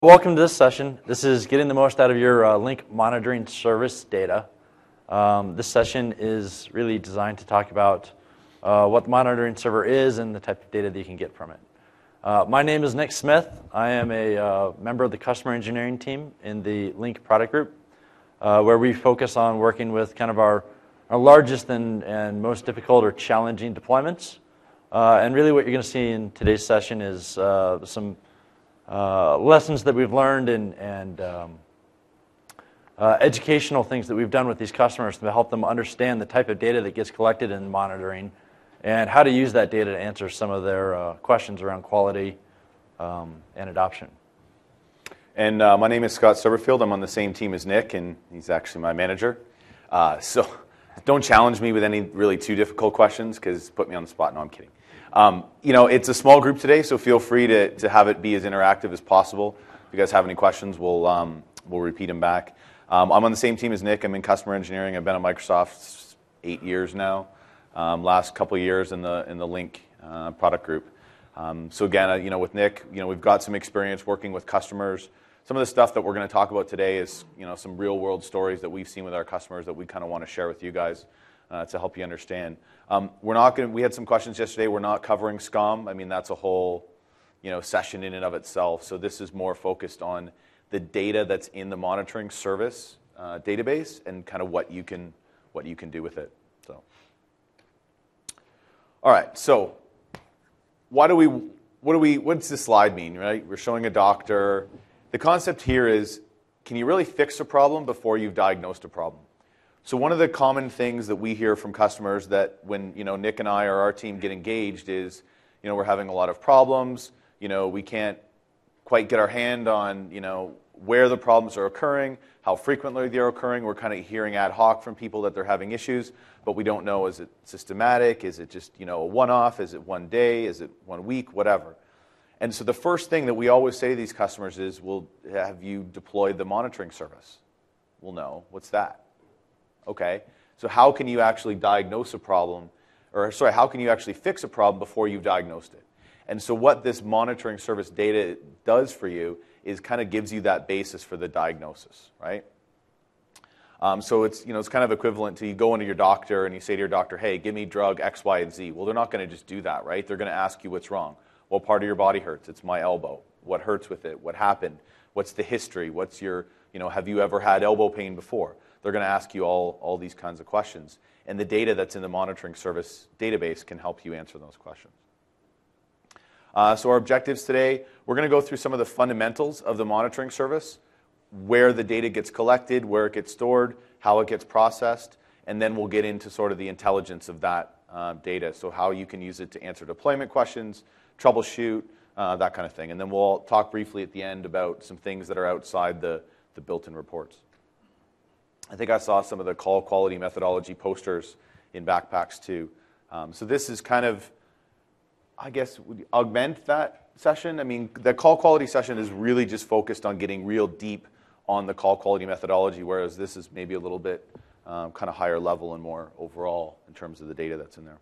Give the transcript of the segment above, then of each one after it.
Welcome to this session. This is getting the most out of your Link monitoring service data. This session is really designed to talk about what the monitoring server is and the type of data that you can get from it. My name is Nick Smith. I am a member of the customer engineering team in the Link product group, where we focus on working with kind of our largest and most difficult or challenging deployments. And really what you're going to see in today's session is some lessons that we've learned and educational things that we've done with these customers to help them understand the type of data that gets collected in monitoring and how to use that data to answer some of their questions around quality and adoption. And my name is Scott Soberfield. I'm on the same team as Nick, and he's actually my manager. So don't challenge me with any really too difficult questions, because put me on the spot. No, I'm kidding. It's a small group today, so feel free to have it be as interactive as possible. If you guys have any questions, we'll repeat them back. I'm on the same team as Nick. I'm in customer engineering. I've been at Microsoft 8 years now. Last couple of years in the Link product group. So again, with Nick, we've got some experience working with customers. Some of the stuff that we're going to talk about today is, some real world stories that we've seen with our customers that we kind of want to share with you guys to help you understand. We had some questions yesterday. We're not covering SCOM. I mean, that's a whole, session in and of itself. So this is more focused on the data that's in the monitoring service database and kind of what you can do with it. So, all right. So, what's this slide mean? Right? We're showing a doctor. The concept here is, can you really fix a problem before you've diagnosed a problem? So one of the common things that we hear from customers that when Nick and I or our team get engaged is, we're having a lot of problems. We can't quite get our hand on where the problems are occurring, how frequently they're occurring. We're kind of hearing ad hoc from people that they're having issues, but we don't know, is it systematic? Is it just a one-off? Is it one day? Is it 1 week? Whatever. And so the first thing that we always say to these customers is, well, have you deployed the monitoring service? Well, no. What's that? Okay, so how can you actually diagnose a problem, how can you actually fix a problem before you've diagnosed it? And so what this monitoring service data does for you is kind of gives you that basis for the diagnosis, right? So it's kind of equivalent to you go into your doctor and you say to your doctor, hey, give me drug X, Y, and Z. Well, they're not going to just do that, right? They're going to ask you what's wrong. What part of your body hurts? It's my elbow. What hurts with it? What happened? What's the history? What's your, have you ever had elbow pain before? They're going to ask you all these kinds of questions. And the data that's in the monitoring service database can help you answer those questions. So our objectives today, we're going to go through some of the fundamentals of the monitoring service, where the data gets collected, where it gets stored, how it gets processed, and then we'll get into sort of the intelligence of that data, so how you can use it to answer deployment questions, troubleshoot, that kind of thing. And then we'll talk briefly at the end about some things that are outside the built-in reports. I think I saw some of the call quality methodology posters in backpacks too. So this is kind of, I guess, would augment that session. I mean, the call quality session is really just focused on getting real deep on the call quality methodology, whereas this is maybe a little bit kind of higher level and more overall in terms of the data that's in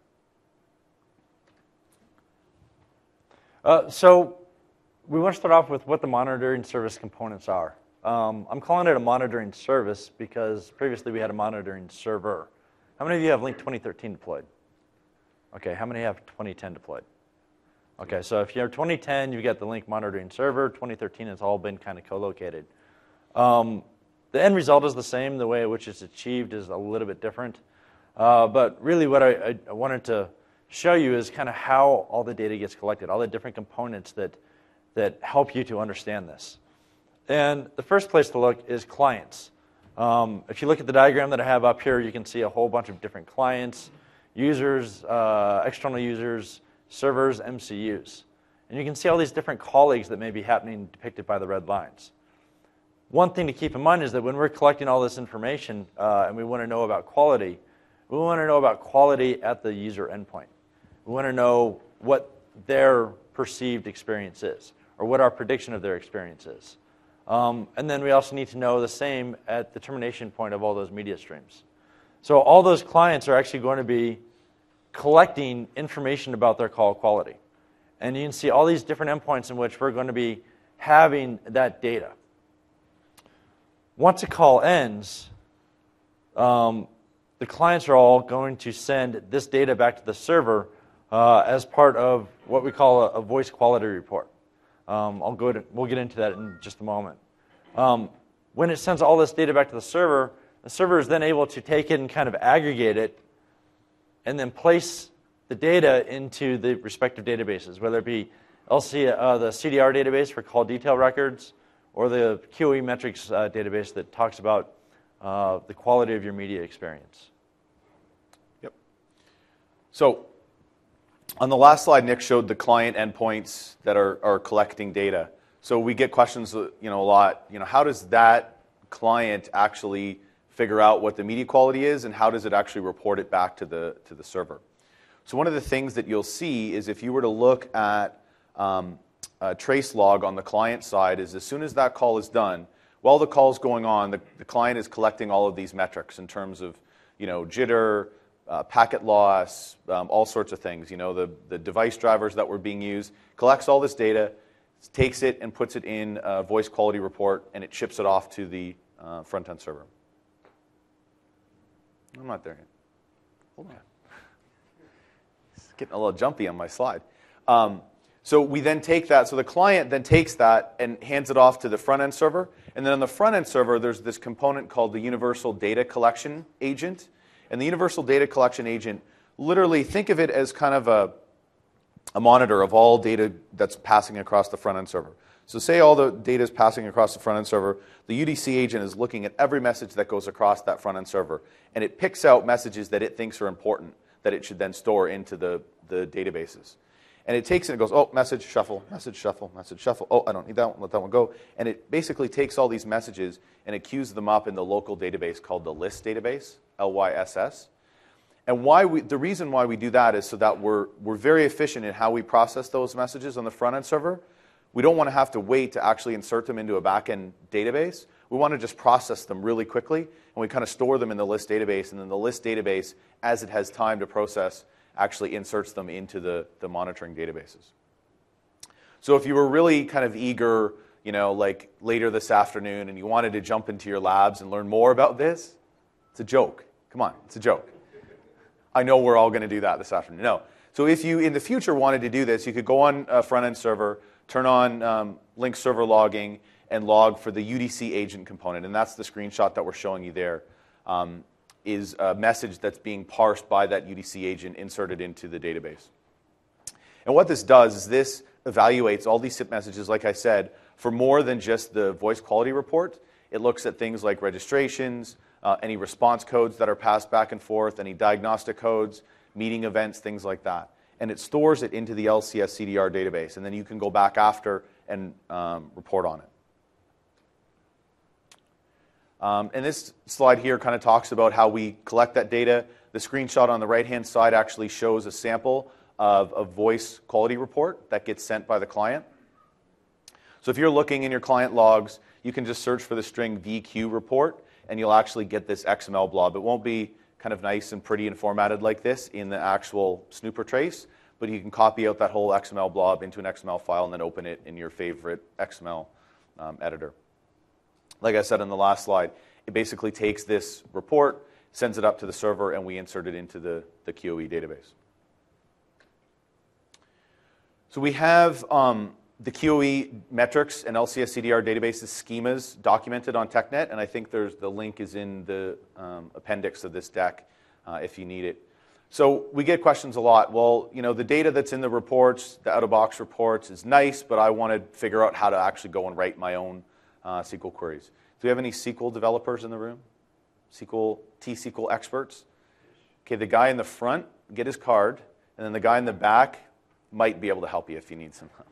there. So we want to start off with what the monitoring service components are. I'm calling it a monitoring service because previously we had a monitoring server. How many of you have Link 2013 deployed? Okay, how many have 2010 deployed? Okay, so if you have 2010, you get the Link monitoring server. 2013 has all been kind of co-located. The end result is the same. The way in which it's achieved is a little bit different. But really what I wanted to show you is kind of how all the data gets collected, all the different components that help you to understand this. And the first place to look is clients. If you look at the diagram that I have up here, you can see a whole bunch of different clients, users, external users, servers, MCUs. And you can see all these different colleagues that may be happening depicted by the red lines. One thing to keep in mind is that when we're collecting all this information and we want to know about quality, we want to know about quality at the user endpoint. We want to know what their perceived experience is, or what our prediction of their experience is. And then we also need to know the same at the termination point of all those media streams. So all those clients are actually going to be collecting information about their call quality. And you can see all these different endpoints in which we're going to be having that data. Once a call ends, the clients are all going to send this data back to the server as part of what we call a voice quality report. We'll get into that in just a moment. When it sends all this data back to the server is then able to take it and kind of aggregate it and then place the data into the respective databases, whether it be the CDR database for call detail records or the QoE metrics database that talks about the quality of your media experience. Yep. So on the last slide, Nick showed the client endpoints that are collecting data. So we get questions, a lot. How does that client actually figure out what the media quality is, and how does it actually report it back to the server? So one of the things that you'll see is if you were to look at a trace log on the client side, is as soon as that call is done, while the call is going on, the client is collecting all of these metrics in terms of jitter, packet loss, all sorts of things. The device drivers that were being used, collects all this data, takes it and puts it in a voice quality report, and it ships it off to the front-end server. I'm not there yet. Hold on. It's getting a little jumpy on my slide. So we then take that. So the client then takes that and hands it off to the front-end server. And then on the front-end server, there's this component called the Universal Data Collection Agent. And the Universal Data Collection Agent, literally think of it as kind of a monitor of all data that's passing across the front-end server. So say all the data is passing across the front-end server. The UDC agent is looking at every message that goes across that front-end server. And it picks out messages that it thinks are important that it should then store into the databases. And it takes it and goes, oh, message, shuffle, message, shuffle, message, shuffle. Oh, I don't need that one, let that one go. And it basically takes all these messages and it queues them up in the local database called the LYSS database, LYSS. And the reason why we do that is so that we're very efficient in how we process those messages on the front-end server. We don't want to have to wait to actually insert them into a back-end database. We want to just process them really quickly, and we kind of store them in the LYSS database, and then the LYSS database, as it has time to process, actually inserts them into the monitoring databases. So if you were really kind of eager, like later this afternoon, and you wanted to jump into your labs and learn more about this, it's a joke. Come on, it's a joke. I know we're all going to do that this afternoon. No. So if you, in the future, wanted to do this, you could go on a front-end server, turn on link server logging, and log for the UDC agent component. And that's the screenshot that we're showing you there, is a message that's being parsed by that UDC agent inserted into the database. And what this does is this evaluates all these SIP messages, like I said, for more than just the voice quality report. It looks at things like registrations, any response codes that are passed back and forth, any diagnostic codes, meeting events, things like that. And it stores it into the LCS CDR database, and then you can go back after and report on it. And this slide here kind of talks about how we collect that data. The screenshot on the right-hand side actually shows a sample of a voice quality report that gets sent by the client. So if you're looking in your client logs, you can just search for the string VQ report, and you'll actually get this XML blob. It won't be kind of nice and pretty and formatted like this in the actual snooper trace, but you can copy out that whole XML blob into an XML file and then open it in your favorite XML editor. Like I said on the last slide, it basically takes this report, sends it up to the server, and we insert it into the QoE database. So we have the QoE metrics and LCS CDR databases schemas documented on TechNet, and I think the link is in the appendix of this deck if you need it. So we get questions a lot. Well, the data that's in the reports, the out-of-box reports, is nice, but I want to figure out how to actually go and write my own SQL queries. Do we have any SQL developers in the room? T-SQL experts? Okay, the guy in the front, get his card, and then the guy in the back might be able to help you if you need some help.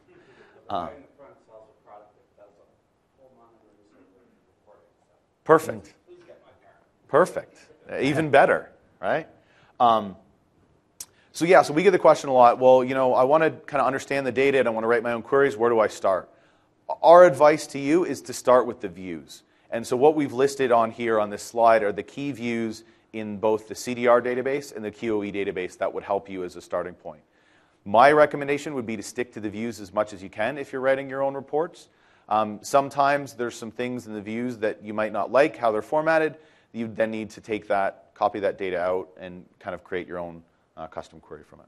Perfect. Perfect. Even better, right? So we get the question a lot. Well, I want to kind of understand the data and I want to write my own queries. Where do I start? Our advice to you is to start with the views. And so what we've listed on here on this slide are the key views in both the CDR database and the QoE database that would help you as a starting point. My recommendation would be to stick to the views as much as you can if you're writing your own reports. Sometimes there's some things in the views that you might not like how they're formatted. You then need to take that, copy that data out, and kind of create your own custom query from it.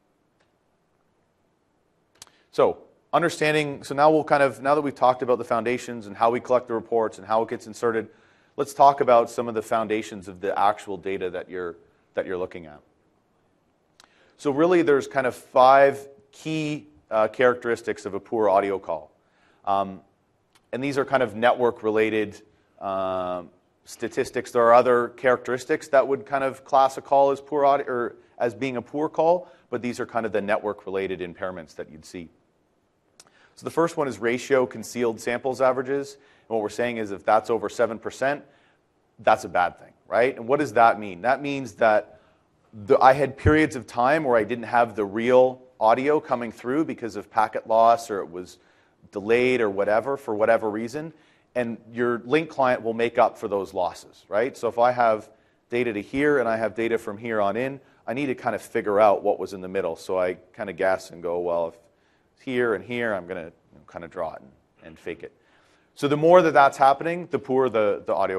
So understanding, so now now that we've talked about the foundations and how we collect the reports and how it gets inserted, let's talk about some of the foundations of the actual data that you're looking at. So really there's kind of 5 key characteristics of a poor audio call. And these are kind of network-related statistics. There are other characteristics that would kind of class a call as poor audio, or as being a poor call, but these are kind of the network-related impairments that you'd see. So the first one is ratio concealed samples averages. And what we're saying is if that's over 7%, that's a bad thing, right? And what does that mean? That means that I had periods of time where I didn't have the real audio coming through because of packet loss, or it was delayed or whatever, for whatever reason. And your link client will make up for those losses, right? So if I have data to here and I have data from here on in, I need to kind of figure out what was in the middle. So I kind of guess and go, well, if it's here and here, I'm going to kind of draw it and fake it. So the more that that's happening, the poorer the audio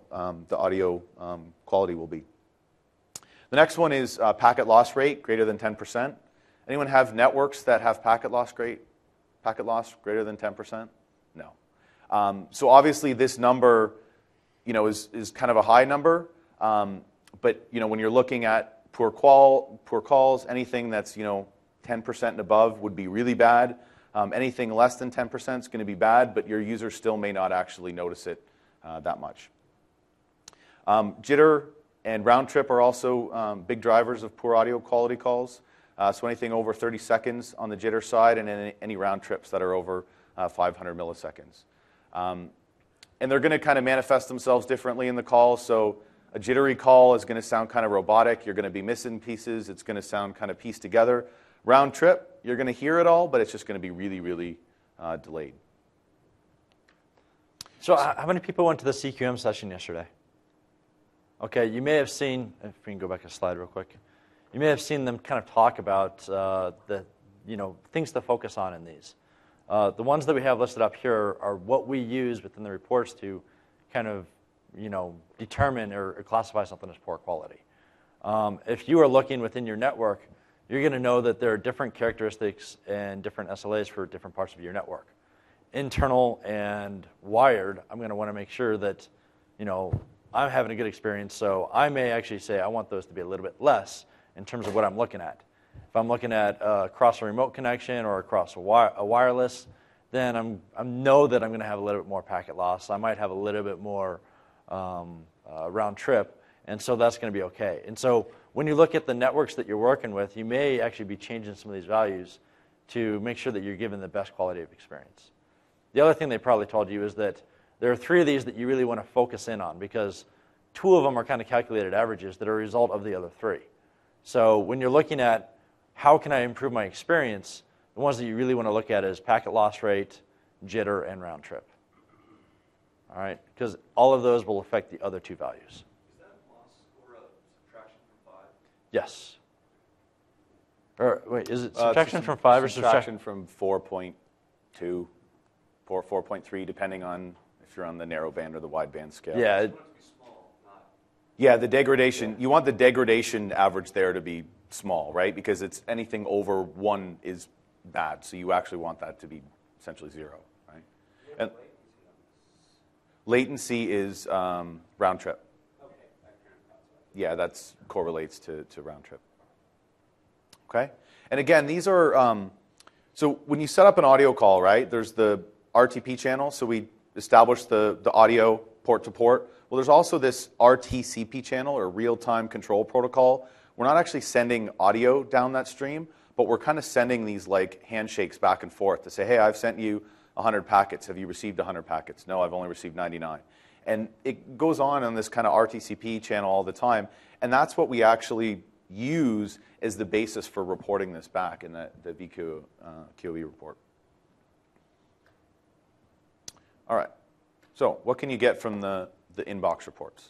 quality will be. The next one is packet loss rate greater than 10%. Anyone have networks that have packet loss greater than 10%? No. So obviously this number, is kind of a high number. But when you're looking at poor calls, anything that's 10% and above would be really bad. Anything less than 10% is going to be bad, but your users still may not actually notice it that much. Jitter and round trip are also big drivers of poor audio quality calls. So anything over 30 seconds on the jitter side, and any round trips that are over 500 milliseconds. And they're going to kind of manifest themselves differently in the call. So a jittery call is going to sound kind of robotic. You're going to be missing pieces. It's going to sound kind of pieced together. Round trip, you're going to hear it all, but it's just going to be really, really delayed. So how many people went to the CQM session yesterday? Okay, you may have seen, if we can go back a slide real quick, you may have seen them kind of talk about the things to focus on in these. The ones that we have listed up here are what we use within the reports to kind of determine or classify something as poor quality. If you are looking within your network, you're going to know that there are different characteristics and different SLAs for different parts of your network. Internal and wired, I'm going to want to make sure that I'm having a good experience, so I may actually say I want those to be a little bit less in terms of what I'm looking at. If I'm looking at across a remote connection or across a wireless, then I know that I'm going to have a little bit more packet loss. I might have a little bit more round trip, and so that's going to be okay. And so when you look at the networks that you're working with, you may actually be changing some of these values to make sure that you're giving the best quality of experience. The other thing they probably told you is that there are 3 of these that you really want to focus in on, because 2 of them are kind of calculated averages that are a result of the other 3. So when you're looking at how can I improve my experience, the ones that you really want to look at is packet loss rate, jitter, and round trip. All right, because all of those will affect the other 2 values. Is that loss or a subtraction from 5? Yes. Or wait, is it subtraction from 5 or subtraction from 4.2, 4.3, depending on if you're on the narrow band or the wide band scale? Yeah. You want it to be small, not... Yeah, the degradation. You want the degradation average there to be small, right? Because it's anything over 1 is bad. So you actually want that to be essentially 0, right? And latency is round trip. Okay, that kind of thought so. Yeah, that correlates to round trip. Okay? And again, these are, so when you set up an audio call, right, there's the RTP channel. So we established the audio port to port. Well, there's also this RTCP channel, or real-time control protocol. We're not actually sending audio down that stream, but we're kind of sending these like handshakes back and forth to say, hey, I've sent you 100 packets. Have you received 100 packets? No, I've only received 99. And it goes on this kind of RTCP channel all the time. And that's what we actually use as the basis for reporting this back in the VQoE report. All right. So what can you get from the inbox reports?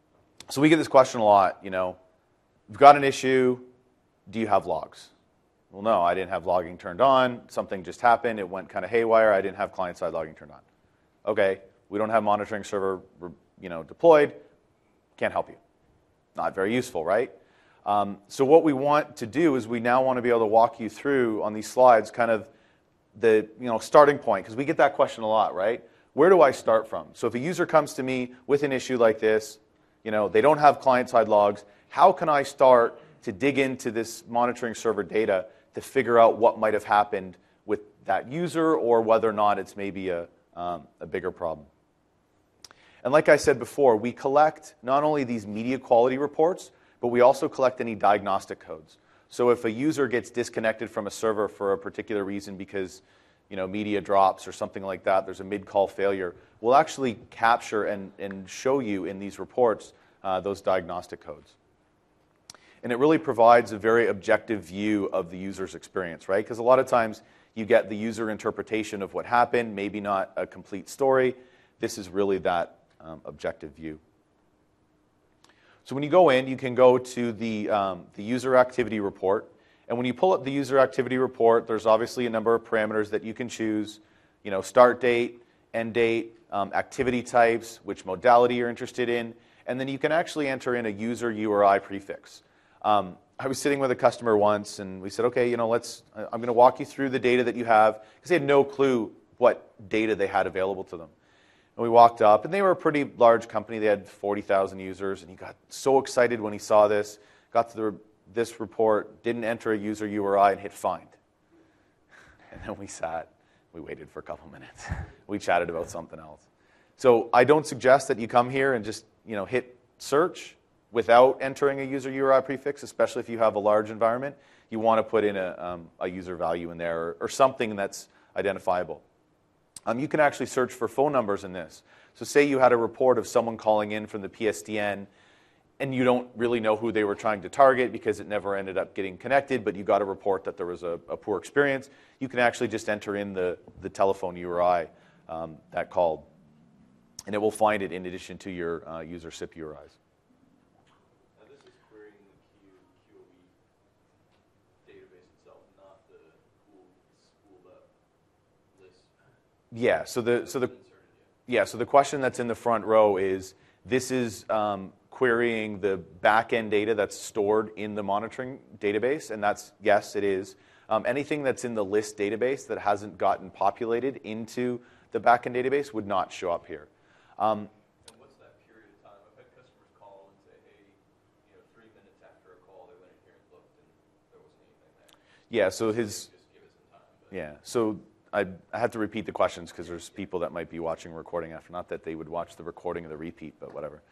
So we get this question a lot, we've got an issue, do you have logs? Well, no, I didn't have logging turned on. Something just happened. It went kind of haywire. I didn't have client-side logging turned on. Okay, we don't have monitoring server deployed. Can't help you. Not very useful, right? So what we want to do is we now want to be able to walk you through on these slides kind of the starting point, because we get that question a lot, right? Where do I start from? So if a user comes to me with an issue like this, they don't have client-side logs, how can I start to dig into this monitoring server data to figure out what might have happened with that user or whether or not it's maybe a bigger problem? And like I said before, we collect not only these media quality reports, but we also collect any diagnostic codes. So if a user gets disconnected from a server for a particular reason because media drops or something like that, there's a mid-call failure, we'll actually capture and show you in these reports those diagnostic codes. And it really provides a very objective view of the user's experience, right? Because a lot of times you get the user interpretation of what happened, maybe not a complete story. This is really that objective view. So when you go in, you can go to the user activity report. And when you pull up the user activity report, there's obviously a number of parameters that you can choose. Start date, end date, activity types, which modality you're interested in. And then you can actually enter in a user URI prefix. I was sitting with a customer once, and we said, okay, I'm going to walk you through the data that you have, because they had no clue what data they had available to them. And we walked up, and they were a pretty large company. They had 40,000 users, and he got so excited when he saw this, got to this report, didn't enter a user URI, and hit find. And then we sat, we waited for a couple minutes. We chatted about something else. So I don't suggest that you come here and just hit search without entering a user URI prefix, especially if you have a large environment. You want to put in a user value in there or something that's identifiable. You can actually search for phone numbers in this. So say you had a report of someone calling in from the PSTN, and you don't really know who they were trying to target because it never ended up getting connected, but you got a report that there was a poor experience. You can actually just enter in the telephone URI that called, and it will find it in addition to your user SIP URIs. Now this is querying the QoE database itself, not the spooled up list. Yeah. So the question that's in the front row is this is querying the back-end data that's stored in the monitoring database, and that's, yes, it is. Anything that's in the list database that hasn't gotten populated into the back-end database would not show up here. And what's that period of time? I've had customers call and say, hey, 3 minutes after a call, they went in here and looked, and there wasn't anything there. Yeah, so Just give it some time. But yeah, so I have to repeat the questions because there's people that might be watching a recording after. Not that they would watch the recording of the repeat, but whatever.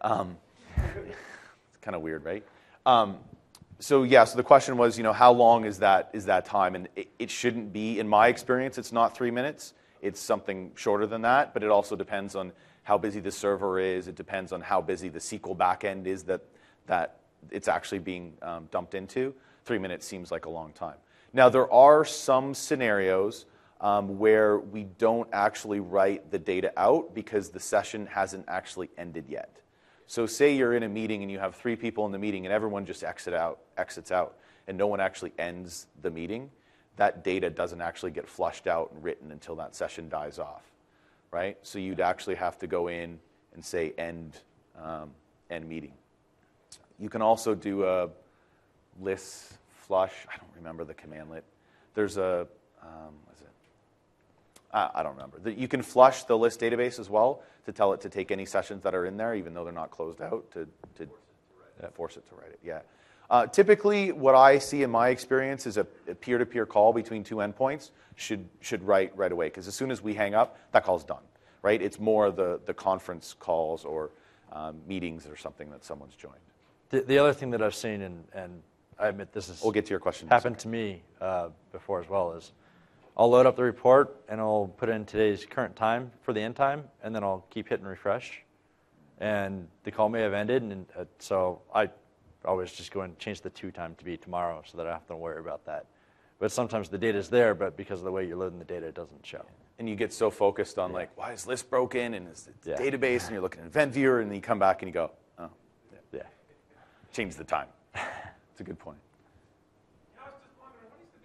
It's kind of weird, right? So the question was, how long is that time? And it shouldn't be, in my experience, it's not 3 minutes. It's something shorter than that, but it also depends on how busy the server is. It depends on how busy the SQL backend is that it's actually being dumped into. 3 minutes seems like a long time. Now, there are some scenarios where we don't actually write the data out because the session hasn't actually ended yet. So say you're in a meeting and you have 3 people in the meeting and everyone just exits out, and no one actually ends the meeting. That data doesn't actually get flushed out and written until that session dies off, right? So you'd actually have to go in and say end meeting. You can also do a list flush. I don't remember the commandlet. There's a, what is it? I don't remember. You can flush the list database as well to tell it to take any sessions that are in there, even though they're not closed out, to force it to write it. Yeah. Typically, what I see in my experience is a peer-to-peer call between 2 endpoints should write right away, because as soon as we hang up, that call's done, right? It's more the conference calls or meetings or something that someone's joined. The other thing that I've seen, and I admit this is We'll get to your question. happened to me before as well, is I'll load up the report and I'll put in today's current time for the end time, and then I'll keep hitting refresh, and the call may have ended, and so I always just go and change the to time to be tomorrow so that I don't have to worry about that. But sometimes the data is there, but because of the way you're loading the data, it doesn't show. And you get so focused on like, why is list broken, and is the database, and you're looking at Event Viewer, and then you come back and you go, oh, Yeah. change the time. It's a good point. I was just wondering, what is the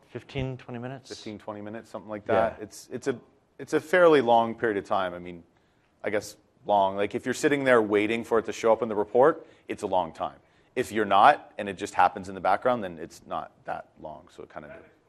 15, 20 minutes. 15, 20 minutes, something like Yeah. that. It's a fairly long period of time. I mean, I guess long. Like if you're sitting there waiting for it to show up in the report, it's a long time. If you're not, and it just happens in the background, then it's not that long. So it kind of depends.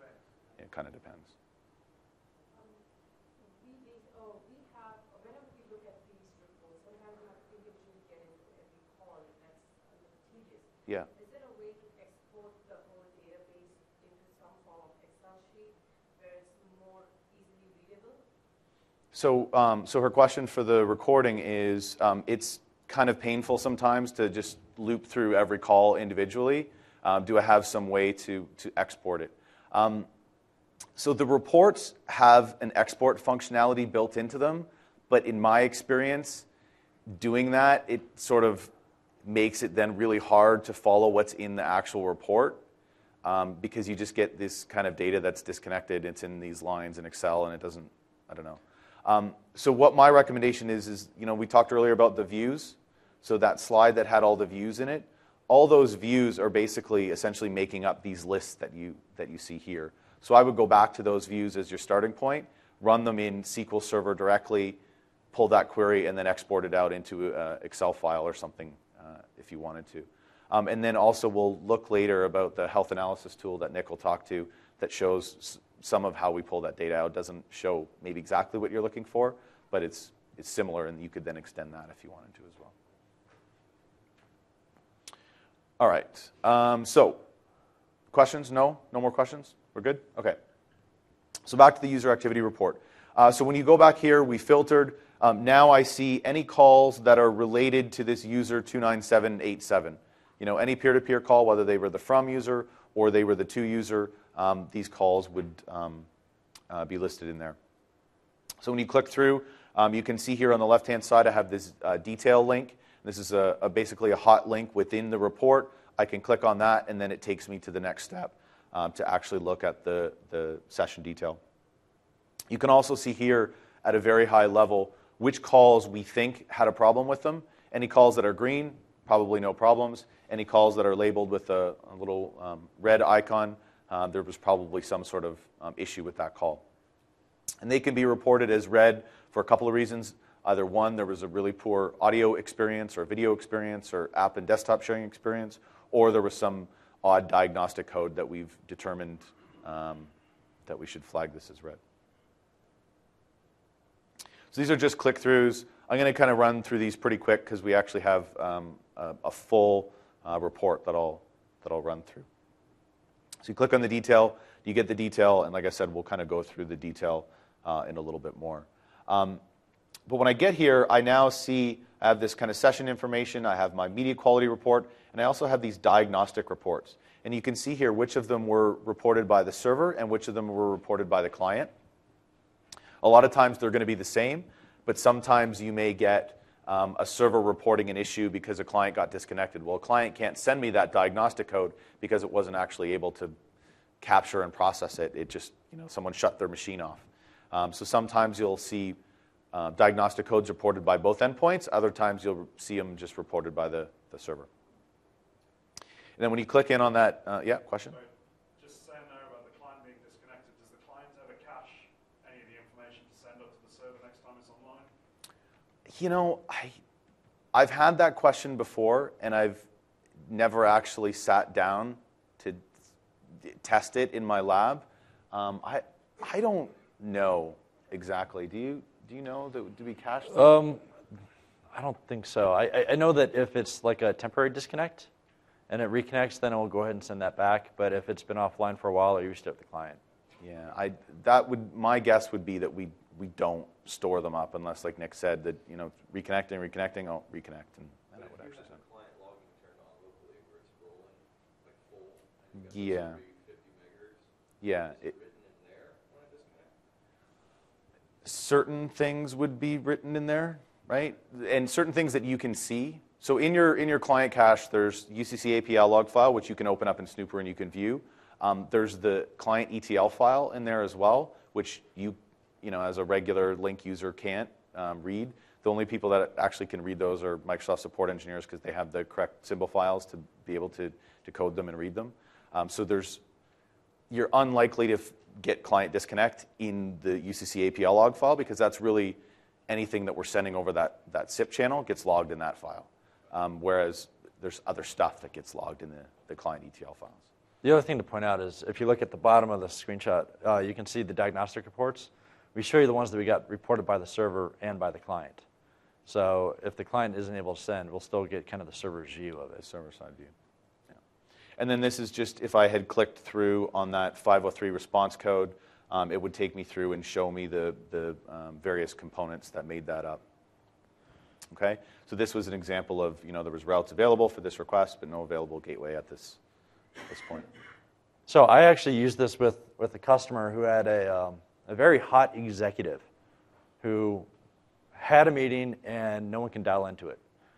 Whenever we look at these reports, sometimes we have to individually get into every call, and that's a little tedious. Yeah. Is there a way to export the whole database into some form of Excel sheet where it's more easily readable? So her question for the recording is, it's kind of painful sometimes to just loop through every call individually. Do I have some way to export it? So the reports have an export functionality built into them, but in my experience, doing that, it sort of makes it then really hard to follow what's in the actual report, because you just get this kind of data that's disconnected. It's in these lines in Excel, and it doesn't, I don't know. So what my recommendation is, we talked earlier about the views. So that slide that had all the views in it, all those views are basically essentially making up these lists that you see here. So I would go back to those views as your starting point, run them in SQL Server directly, pull that query, and then export it out into an Excel file or something if you wanted to. And then also we'll look later about the health analysis tool that Nick will talk to that shows some of how we pull that data out. It doesn't show maybe exactly what you're looking for, but it's similar, and you could then extend that if you wanted to as well. All right. So questions? No more questions? We're good? Okay. So back to the user activity report. So when you go back here, we filtered. Now I see any calls that are related to this user 29787. Any peer-to-peer call, whether they were the from user or they were the to user, these calls would be listed in there. So when you click through, you can see here on the left-hand side, I have this detail link. This is basically a hot link within the report. I can click on that, and then it takes me to the next step to actually look at the session detail. You can also see here at a very high level which calls we think had a problem with them. Any calls that are green, probably no problems. Any calls that are labeled with a little red icon, there was probably some sort of issue with that call. And they can be reported as red for a couple of reasons. Either one, there was a really poor audio experience or video experience or app and desktop sharing experience, or there was some odd diagnostic code that we've determined that we should flag this as red. So these are just click-throughs. I'm going to kind of run through these pretty quick because we actually have a full report that I'll run through. So you click on the detail, you get the detail, and like I said, we'll kind of go through the detail in a little bit more. But when I get here, I now see I have this kind of session information, I have my media quality report, and I also have these diagnostic reports. And you can see here which of them were reported by the server and which of them were reported by the client. A lot of times they're going to be the same, but sometimes you may get a server reporting an issue because a client got disconnected. Well, a client can't send me that diagnostic code because it wasn't actually able to capture and process it. It just, someone shut their machine off. So sometimes you'll see diagnostic codes reported by both endpoints. Other times you'll see them just reported by the server. And then when you click in on that, question? Sorry, just saying there about the client being disconnected, does the client ever cache any of the information to send up to the server next time it's online? I've had that question before, and I've never actually sat down to test it in my lab. I don't know exactly. Do you know? Do we cache them? I don't think so. I know that if it's like a temporary disconnect and it reconnects, then it will go ahead and send that back. But if it's been offline for a while, I restart the client. Yeah, my guess would be that we don't store them up unless, like Nick said, that reconnecting, I'll reconnect, and that would actually send. Client logging turned on locally where it's rolling like full. And Yeah. 50 megahertz. Yeah. Is it written in there when I disconnect? Certain things would be written in there, right? And certain things that you can see. So in your client cache, there's UCC API log file, which you can open up in Snooper and you can view. There's the client ETL file in there as well, which you as a regular Link user can't read. The only people that actually can read those are Microsoft support engineers because they have the correct symbol files to be able to code them and read them. So there's you're unlikely to get client disconnect in the UCC APL log file, because that's really anything that we're sending over that SIP channel gets logged in that file. Whereas there's other stuff that gets logged in the client ETL files. The other thing to point out is if you look at the bottom of the screenshot, you can see the diagnostic reports. We show you the ones that we got reported by the server and by the client. So if the client isn't able to send, we'll still get kind of the server's view of it. Server side view. Yeah. And then this is just if I had clicked through on that 503 response code, it would take me through and show me the various components that made that up. Okay, so this was an example of, there was routes available for this request, but no available gateway at this point. So I actually used this with a customer who had a very hot executive who had a meeting and no one can dial into it.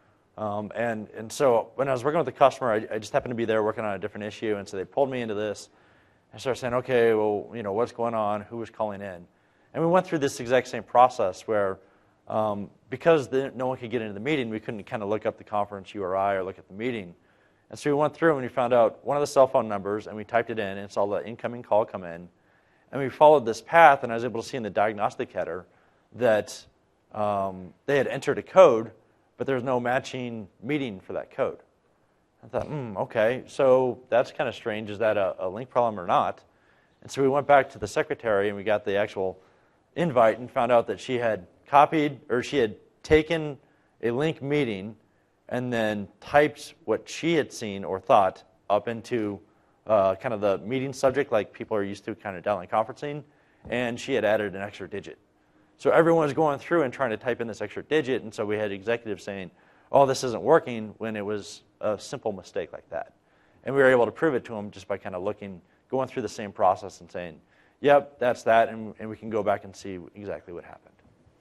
And so when I was working with the customer, I just happened to be there working on a different issue, and so they pulled me into this. I started saying, okay, well, what's going on? Who was calling in? And we went through this exact same process where because no one could get into the meeting, we couldn't kind of look up the conference URI or look at the meeting. And so we went through and we found out one of the cell phone numbers, and we typed it in and saw the incoming call come in. And we followed this path, and I was able to see in the diagnostic header that they had entered a code, but there was no matching meeting for that code. I thought, okay, so that's kind of strange. Is that a link problem or not? And so we went back to the secretary, and we got the actual invite and found out that she had copied, or she had taken a link meeting and then typed what she had seen or thought up into kind of the meeting subject, like people are used to kind of dialing conferencing, and she had added an extra digit. So everyone was going through and trying to type in this extra digit, and so we had executives saying, oh, this isn't working, when it was a simple mistake like that. And we were able to prove it to them just by kind of going through the same process and saying, yep, that's that, and we can go back and see exactly what happened.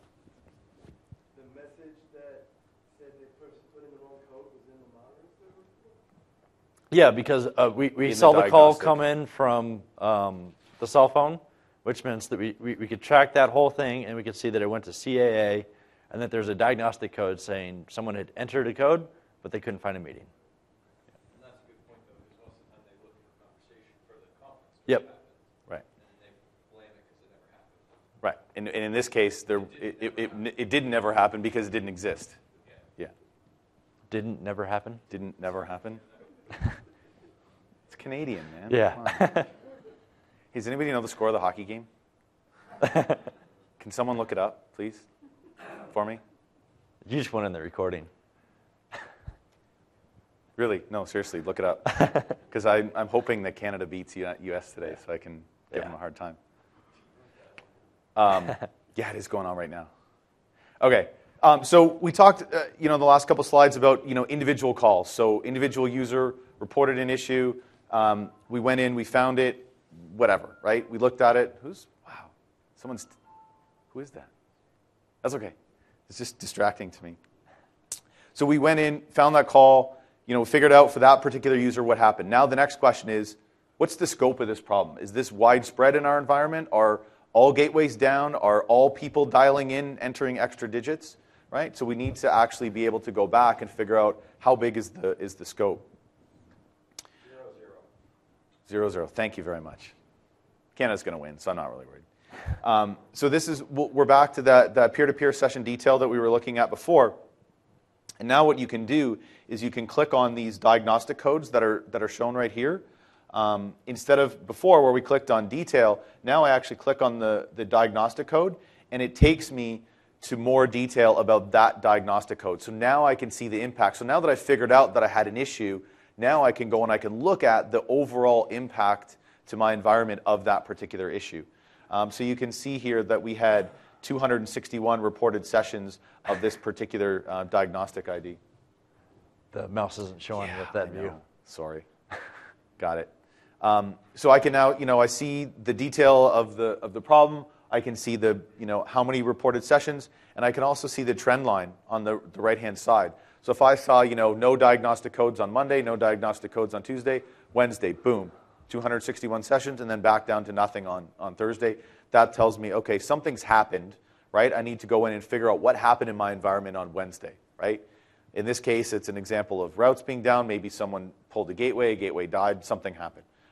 The message that said the person put in the wrong code was in the monitoring server? Yeah, because we In saw the the call diagnostic. come in from the cell phone, which means that we could track that whole thing, and we could see that it went to CAA, and that there's a diagnostic code saying someone had entered a code, but they couldn't find a meeting. And that's a good point, though, because most of the time they look for conversation for the conference. which Yep. happens, Right. And then they blame it because it never happened. Right. And in this case, it didn't never happen because it didn't exist. Yeah. Didn't never happen? Didn't never happen. It's Canadian, man. Yeah. Come on. Hey, does anybody know the score of the hockey game? Can someone look it up, please, for me? You just went in the recording. Really? No, seriously, look it up. Because I'm hoping that Canada beats U.S. today, so I can give them a hard time. Yeah, it is going on right now. Okay. So we talked, the last couple slides about, individual calls. So individual user reported an issue. We went in, we found it, whatever, right? We looked at it. Who is that? That's okay. It's just distracting to me. So we went in, found that call, figured out for that particular user what happened. Now the next question is, what's the scope of this problem? Is this widespread in our environment? Are all gateways down? Are all people dialing in, entering extra digits? Right? So we need to actually be able to go back and figure out how big is the scope. 0, 0. Thank you very much. Canada's going to win, so I'm not really worried. So we're back to that peer-to-peer session detail that we were looking at before. And now what you can do is you can click on these diagnostic codes that are shown right here. Instead of before where we clicked on detail, now I actually click on the diagnostic code, and it takes me to more detail about that diagnostic code. So now I can see the impact. So now that I've figured out that I had an issue, now I can go and I can look at the overall impact to my environment of that particular issue. So you can see here that we had 261 reported sessions of this particular diagnostic ID. The mouse isn't showing with that I view. know. Sorry. Got it. So I can now, I see the detail of the problem. I can see the, how many reported sessions, and I can also see the trend line on the right-hand side. So if I saw, no diagnostic codes on Monday, no diagnostic codes on Tuesday, Wednesday, boom, 261 sessions, and then back down to nothing on Thursday, that tells me, okay, something's happened, right? I need to go in and figure out what happened in my environment on Wednesday, right? In this case, it's an example of routes being down. Maybe someone pulled a gateway died, something happened,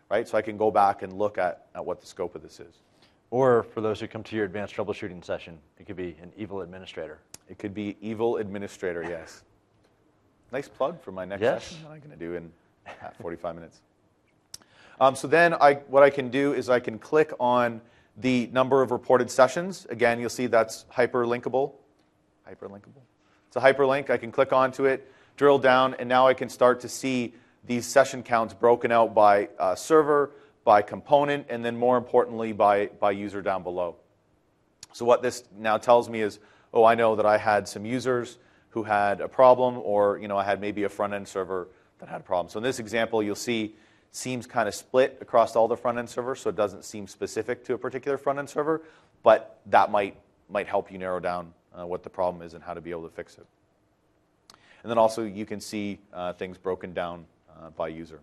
right? So I can go back and look at what the scope of this is. Or for those who come to your advanced troubleshooting session, it could be an evil administrator. It could be evil administrator, yes. Nice plug for my next session that I'm going to do in 45 minutes. So then what I can do is I can click on the number of reported sessions. Again, you'll see that's hyperlinkable. Hyperlinkable. It's a hyperlink. I can click onto it, drill down, and now I can start to see these session counts broken out by server, by component, and then more importantly by user down below. So what this now tells me is, oh, I know that I had some users who had a problem, or I had maybe a front-end server that had a problem. So in this example, you'll see seems kind of split across all the front-end servers, so it doesn't seem specific to a particular front-end server, but that might help you narrow down what the problem is and how to be able to fix it. And then also you can see things broken down by user.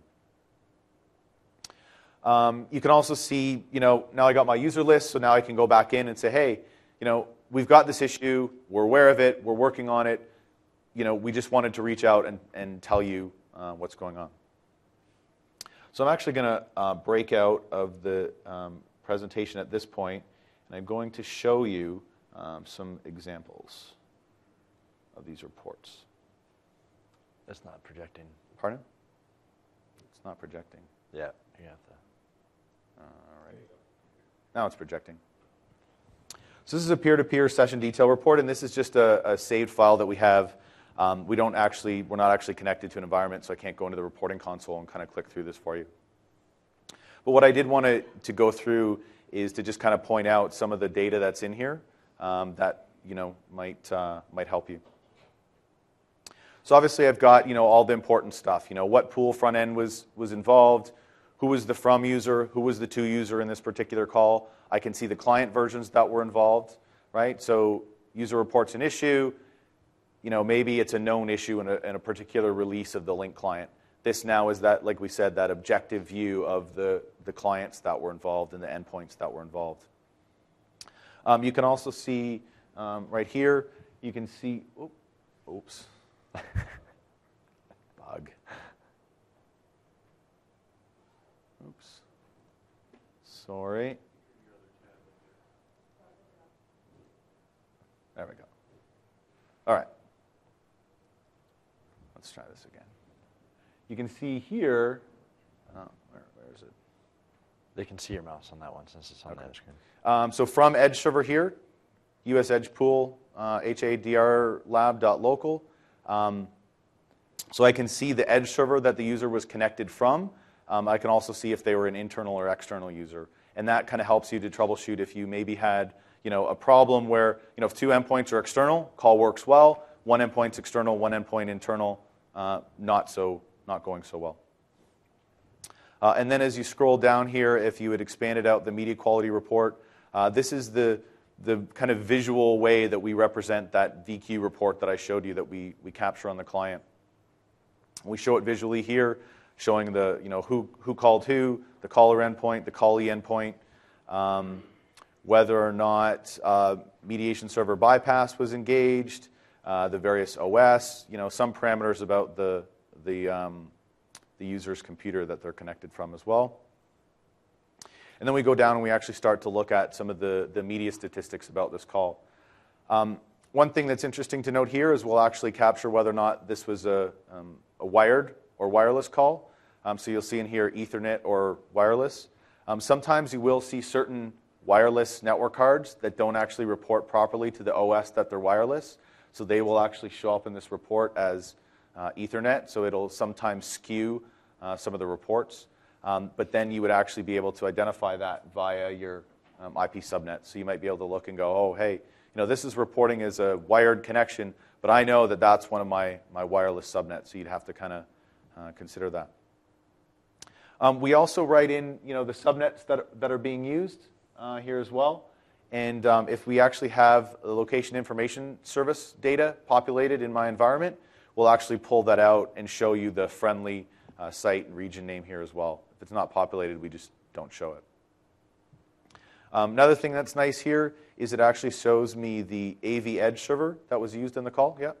You can also see, now I got my user list, so now I can go back in and say, hey, we've got this issue, we're aware of it, we're working on it, we just wanted to reach out and tell you what's going on. So I'm actually going to break out of the presentation at this point, and I'm going to show you some examples of these reports. It's not projecting. Pardon? It's not projecting. Yeah, you have to. All right. Now it's projecting. So this is a peer-to-peer session detail report, and this is just a saved file that we have. We're not actually connected to an environment, so I can't go into the reporting console and kind of click through this for you. But what I did want to go through is to just kind of point out some of the data that's in here that might help you. So obviously I've got all the important stuff. What pool front end was involved, who was the from user, who was the to user in this particular call. I can see the client versions that were involved, right? So user reports an issue. Maybe it's a known issue in a particular release of the Lync client. This now is that, like we said, that objective view of the clients that were involved and the endpoints that were involved. You can also see right here, you can see, oops, bug. Oops, sorry. There we go. All right. Let's try this again. You can see here, where is it? They can see your mouse on that one since it's on the edge screen. So from Edge server here, US Edge Pool, hadrlab.local. So I can see the Edge server that the user was connected from. I can also see if they were an internal or external user. And that kind of helps you to troubleshoot if you maybe had a problem where if two endpoints are external, call works well. One endpoint's external, one endpoint internal, not going so well. And then as you scroll down here, if you had expanded out the media quality report, this is the kind of visual way that we represent that VQ report that I showed you that we capture on the client. We show it visually here, showing the who called who, the caller endpoint, the callee endpoint, whether or not mediation server bypass was engaged, the various OS, some parameters about the user's computer that they're connected from as well. And then we go down and we actually start to look at some of the media statistics about this call. One thing that's interesting to note here is we'll actually capture whether or not this was a wired or wireless call. So you'll see in here Ethernet or wireless. Sometimes you will see certain wireless network cards that don't actually report properly to the OS that they're wireless. So they will actually show up in this report as Ethernet. So it'll sometimes skew some of the reports. But then you would actually be able to identify that via your IP subnet. So you might be able to look and go, oh, hey, this is reporting as a wired connection, but I know that that's one of my wireless subnets. So you'd have to kind of consider that. We also write in, the subnets that are being used here as well. And if we actually have the location information service data populated in my environment, we'll actually pull that out and show you the friendly site and region name here as well. If it's not populated, we just don't show it. Another thing that's nice here is it actually shows me the AV Edge server that was used in the call. Yeah?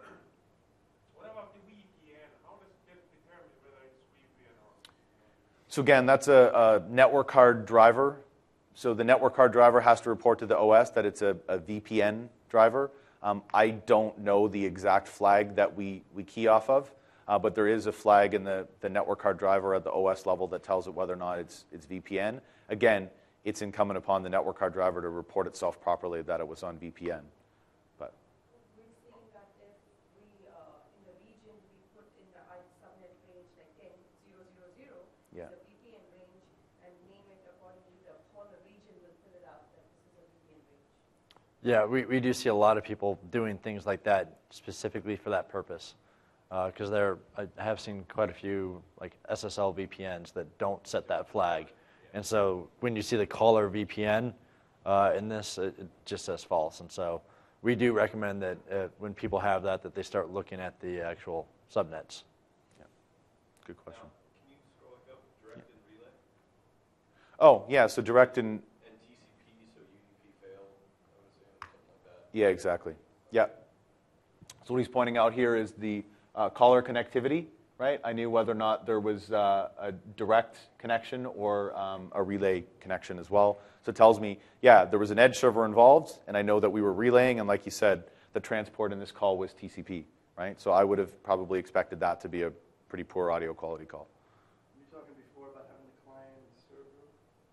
What about the VPN? How does it determine whether it's VPN or? So again, that's a network card driver. So the network card driver has to report to the OS that it's a VPN driver. I don't know the exact flag that we key off of, but there is a flag in the network card driver at the OS level that tells it whether or not it's VPN. Again, it's incumbent upon the network card driver to report itself properly that it was on VPN. But We're seeing that if we, in the region, we put in the subnet range like 10.0.0.0, Yeah. the VPN range, and name it according to the whole region will fill it out that this is a VPN range. Yeah, we do see a lot of people doing things like that specifically for that purpose. Because I have seen quite a few like SSL VPNs that don't set that flag. And so when you see the caller VPN in this, it just says false. And so we do recommend that when people have that they start looking at the actual subnets. yeah, good question. Can you scroll back up, direct and relay? Oh, yeah, so direct and, And TCP, so UDP failed, I would say, something like that. yeah, exactly. Yeah. So what he's pointing out here is the caller connectivity, right? I knew whether or not there was a direct connection or a relay connection as well. So it tells me, yeah, there was an edge server involved, and I know that we were relaying, and like you said, the transport in this call was TCP, right? So I would have probably expected that to be a pretty poor audio quality call. You were talking before about having the client and the server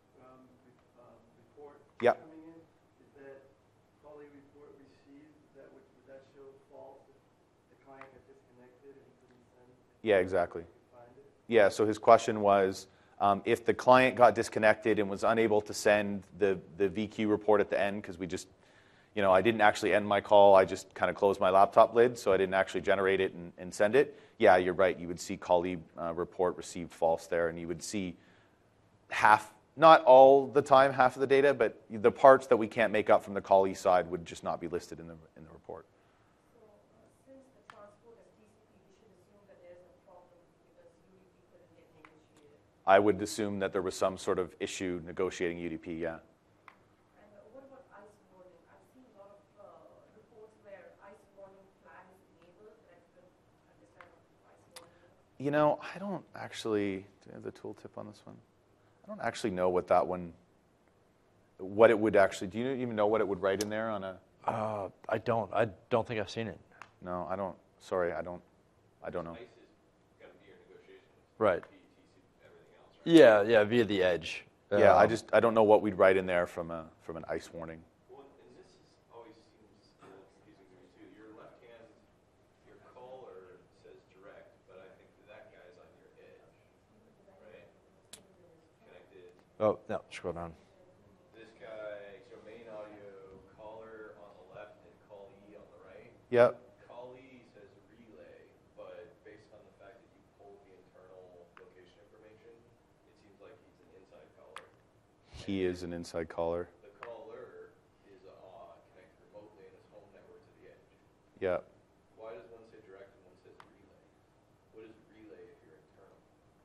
report Yeah. coming in. Is that calling report received? Would that show false if the client got disconnected and couldn't send? Yeah, exactly. Find it? Yeah, so his question was, if the client got disconnected and was unable to send the VQ report at the end, because we just, I didn't actually end my call, I just kind of closed my laptop lid, so I didn't actually generate it and send it. Yeah, you're right, you would see callee report received false there, and you would see half, not all the time half of the data, but the parts that we can't make up from the callee side would just not be listed in the report. So since the transport is TCP, we should assume that there's a problem because UDP couldn't get negotiated. I would assume that there was some sort of issue negotiating UDP, yeah. And what about ICE warning? I've seen a lot of reports where ICE warning flag is enabled, but I couldn't understand what ICE warning is. I don't actually, do I have the tooltip on this one? I don't actually know what that one, what it would actually, do you even know what it would write in there on a? I don't think I've seen it. No, I don't, sorry, I don't know. ICE is going to be your negotiation. Right. TCP, everything else, right? Yeah, via the edge. Yeah, I don't know what we'd write in there from an ICE warning. Well, and this is always seems a little confusing to me too. Your left hand, your caller says direct, but I think that guy's on your edge, right? Connected. Oh, no, scroll down. This guy, so main audio, caller on the left and callee on the right. Yep. Callee says relay, but based on the fact that you pulled the internal location information, it seems like he's an inside caller. He is an inside caller. The caller is connected remotely in his home network to the edge. Yep. Why does one say direct and one says relay? What is relay if you're internal?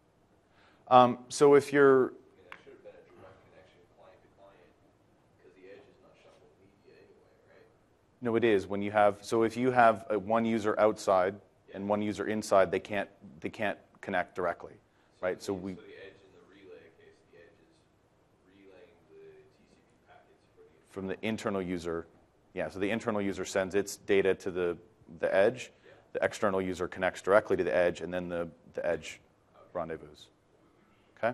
So if you're, That should have been a direct connection client to client because the edge is not shuffled media anyway, right? no, it is when you have, so if you have one user outside and one user inside, they can't connect directly, right? So the edge in the relay case, the edge is relaying the TCP packets for the from the internal user, yeah. So the internal user sends its data to the edge. Yeah. The external user connects directly to the edge, and then the edge rendezvous. Okay.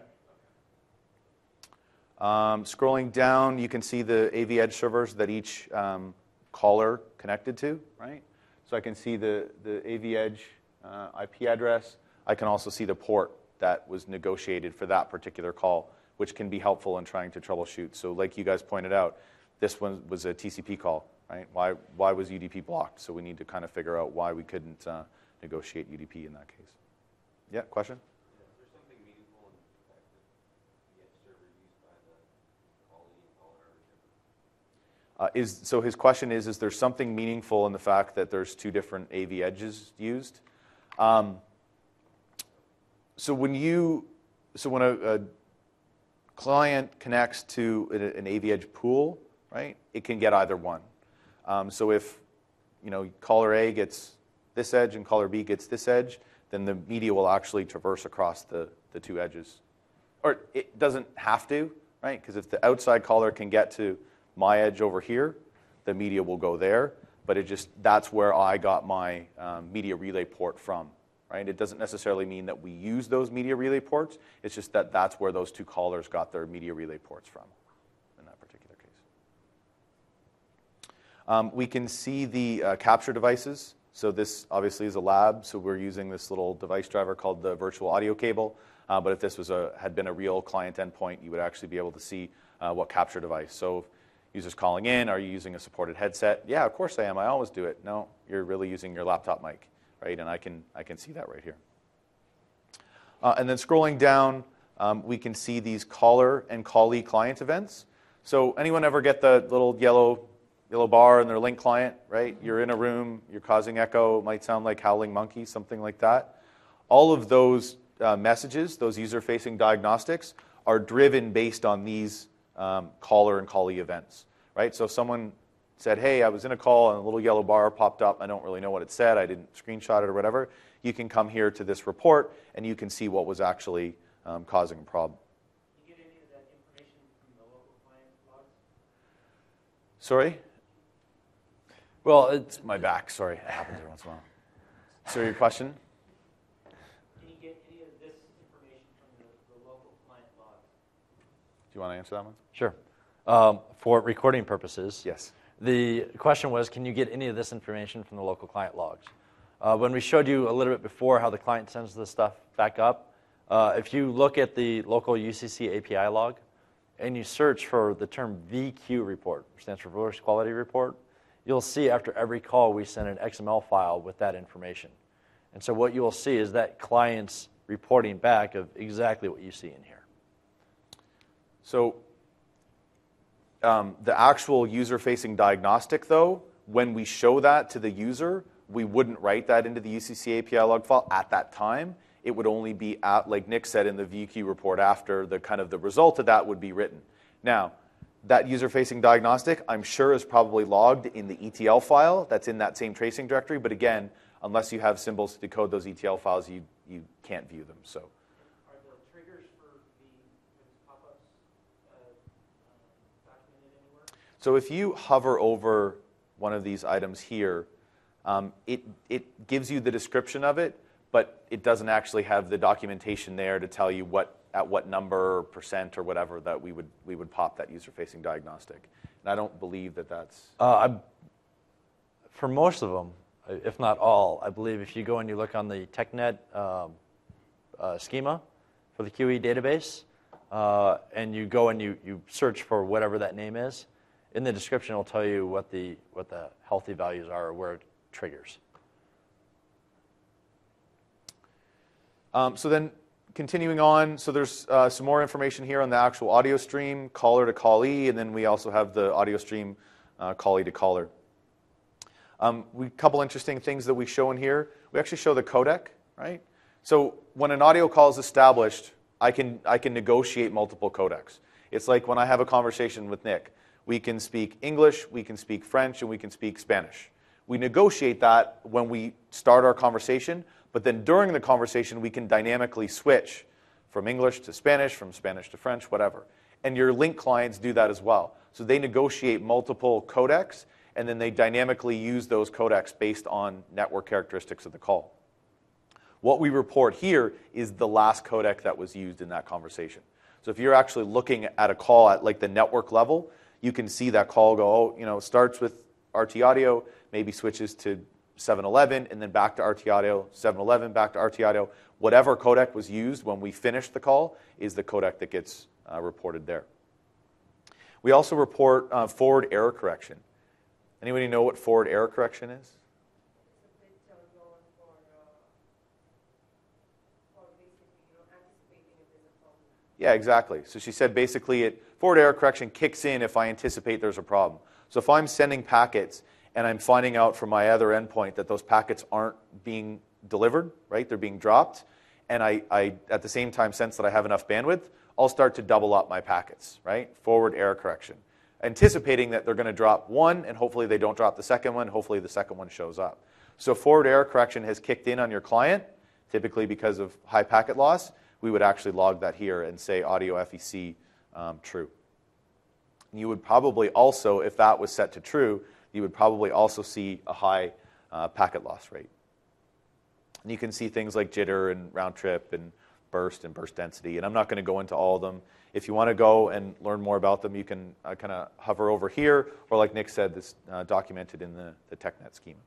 Scrolling down, you can see the AV Edge servers that each caller connected to, right? So I can see the AV Edge IP address. I can also see the port that was negotiated for that particular call, which can be helpful in trying to troubleshoot. So like you guys pointed out, this one was a TCP call, right? Why was UDP blocked? So we need to kind of figure out why we couldn't negotiate UDP in that case. Yeah, question? Is there something meaningful in the fact that the edge server used by the callee and caller? So his question is there something meaningful in the fact that there's two different AV edges used? So when a client connects to an AV Edge pool, right, it can get either one. So if caller A gets this edge and caller B gets this edge, then the media will actually traverse across the two edges, or it doesn't have to, right? Because if the outside caller can get to my edge over here, the media will go there. But that's where I got my media relay port from, right? It doesn't necessarily mean that we use those media relay ports. It's just that that's where those two callers got their media relay ports from in that particular case. We can see the capture devices. So this obviously is a lab, so we're using this little device driver called the virtual audio cable. But if this had been a real client endpoint, you would actually be able to see what capture device. So users calling in, are you using a supported headset? Yeah, of course I am. I always do it. No, you're really using your laptop mic, right? And I can see that right here. And then scrolling down, we can see these caller and callee client events. So anyone ever get the little yellow bar in their Link client, right? You're in a room, you're causing echo, it might sound like howling monkey, something like that. All of those messages, those user-facing diagnostics, are driven based on these caller and callee events, right? So if someone said, hey, I was in a call and a little yellow bar popped up, I don't really know what it said, I didn't screenshot it or whatever, you can come here to this report and you can see what was actually causing a problem. Do you get any of that information from the local client logs? Sorry? Well, it's My back, sorry. It happens every once in a while. So your question? Can you get any of this information from the local client logs? Do you want to answer that one? sure. For recording purposes, Yes. the question was, can you get any of this information from the local client logs? When we showed you a little bit before how the client sends this stuff back up, if you look at the local UCC API log and you search for the term VQ report, which stands for Voice Quality Report, you'll see after every call we send an XML file with that information. And so what you will see is that client's reporting back of exactly what you see in here. So the actual user-facing diagnostic, though, when we show that to the user, we wouldn't write that into the UCC API log file at that time. It would only be, like Nick said, in the VQ report after the result of that would be written. Now, that user-facing diagnostic, I'm sure, is probably logged in the ETL file that's in that same tracing directory. But again, unless you have symbols to decode those ETL files, you can't view them. So, Are the triggers for the pop-ups documented anywhere? so if you hover over one of these items here, it gives you the description of it, but it doesn't actually have the documentation there to tell you at what number or percent or whatever that we would pop that user-facing diagnostic. And I don't believe that's... For most of them, if not all, I believe if you go and you look on the TechNet schema for the QE database, and you go and you search for whatever that name is, in the description it'll tell you what the healthy values are or where it triggers. So then, continuing on, so there's some more information here on the actual audio stream, caller to callee, and then we also have the audio stream callee to caller. A couple interesting things that we show in here. We actually show the codec, right? So when an audio call is established, I can negotiate multiple codecs. It's like when I have a conversation with Nick. We can speak English, we can speak French, and we can speak Spanish. We negotiate that when we start our conversation, but then during the conversation, we can dynamically switch from English to Spanish, from Spanish to French, whatever. And your Link clients do that as well. So they negotiate multiple codecs, and then they dynamically use those codecs based on network characteristics of the call. What we report here is the last codec that was used in that conversation. So if you're actually looking at a call at like the network level, you can see that call go, starts with RT audio, maybe switches to 711, and then back to RT audio, 711, back to RT audio. Whatever codec was used when we finished the call is the codec that gets reported there. We also report forward error correction. Anybody know what forward error correction is? It's a bit known for basically, anticipating if there's a problem. Yeah, exactly. So she said basically forward error correction kicks in if I anticipate there's a problem. So if I'm sending packets and I'm finding out from my other endpoint that those packets aren't being delivered, right? They're being dropped, and I at the same time sense that I have enough bandwidth, I'll start to double up my packets, right? Forward error correction. Anticipating that they're going to drop one, and hopefully they don't drop the second one, hopefully the second one shows up. So forward error correction has kicked in on your client, typically because of high packet loss. we would actually log that here and say audio FEC true. And you would probably also, if that was set to true, you would probably also see a high packet loss rate. And you can see things like jitter and round trip and burst density. And I'm not going to go into all of them. If you want to go and learn more about them, you can kind of hover over here, or like Nick said, this documented in the TechNet schema.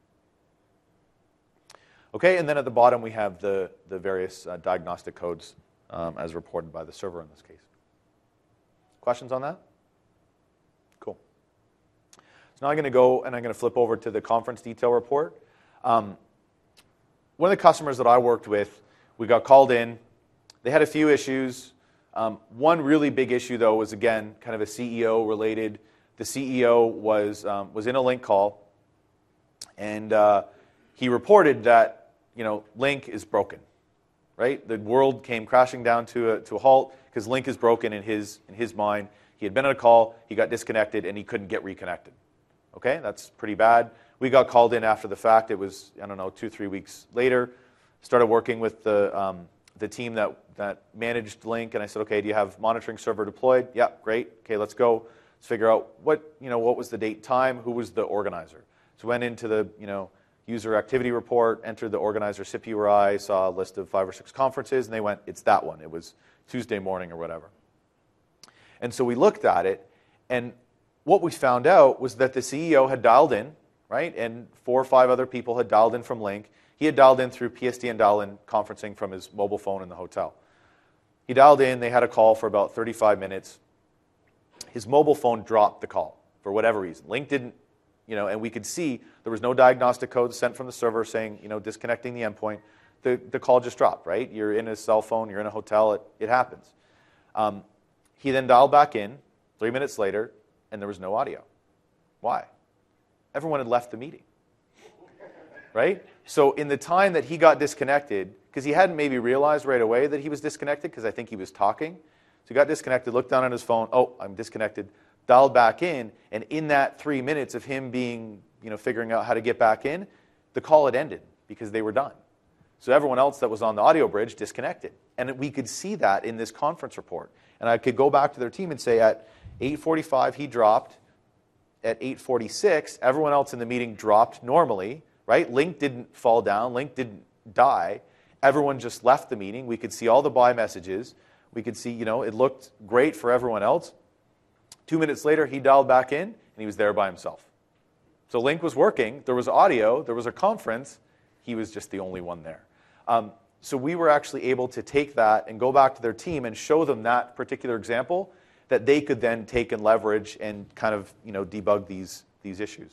Okay, and then at the bottom we have the various diagnostic codes as reported by the server in this case. Questions on that? Cool. So now I'm going to go and I'm going to flip over to the conference detail report. One of the customers that I worked with, we got called in. They had a few issues. One really big issue, though, was, again, kind of a CEO related. The CEO was in a Lync call, and he reported that, Lync is broken, right? The world came crashing down to a halt because Lync is broken in his mind. He had been on a call, he got disconnected, and he couldn't get reconnected. Okay, that's pretty bad. We got called in after the fact. It was, 2-3 weeks later. Started working with the team that managed Lync, and I said, okay, do you have monitoring server deployed? Yeah, great. Okay, let's go. Let's figure out what was the date and time, who was the organizer. So went into the, user activity report, entered the organizer SIP URI, saw a list of 5 or 6 conferences, and they went, it's that one. It was Tuesday morning or whatever. And so we looked at it, and what we found out was that the CEO had dialed in, right, and 4 or 5 other people had dialed in from Lync. He had dialed in through PSTN dial-in conferencing from his mobile phone in the hotel. He dialed in, they had a call for about 35 minutes. His mobile phone dropped the call for whatever reason. Lync didn't, and we could see there was no diagnostic code sent from the server saying, disconnecting the endpoint. The call just dropped, right? You're in a cell phone, you're in a hotel, it happens. He then dialed back in 3 minutes later, and there was no audio. Why? Everyone had left the meeting, right? So in the time that he got disconnected, because he hadn't maybe realized right away that he was disconnected, because I think he was talking. So he got disconnected, looked down on his phone, oh, I'm disconnected, dialed back in, and in that 3 minutes of him being, figuring out how to get back in, the call had ended because they were done. So everyone else that was on the audio bridge disconnected. And we could see that in this conference report. And I could go back to their team and say at 8:45 he dropped, at 8:46 everyone else in the meeting dropped normally, right? Lync didn't fall down, Lync didn't die. Everyone just left the meeting. We could see all the bye messages. We could see, it looked great for everyone else. 2 minutes later, he dialed back in, and he was there by himself. So Lync was working. There was audio. There was a conference. He was just the only one there. So we were actually able to take that and go back to their team and show them that particular example that they could then take and leverage and kind of, debug these issues.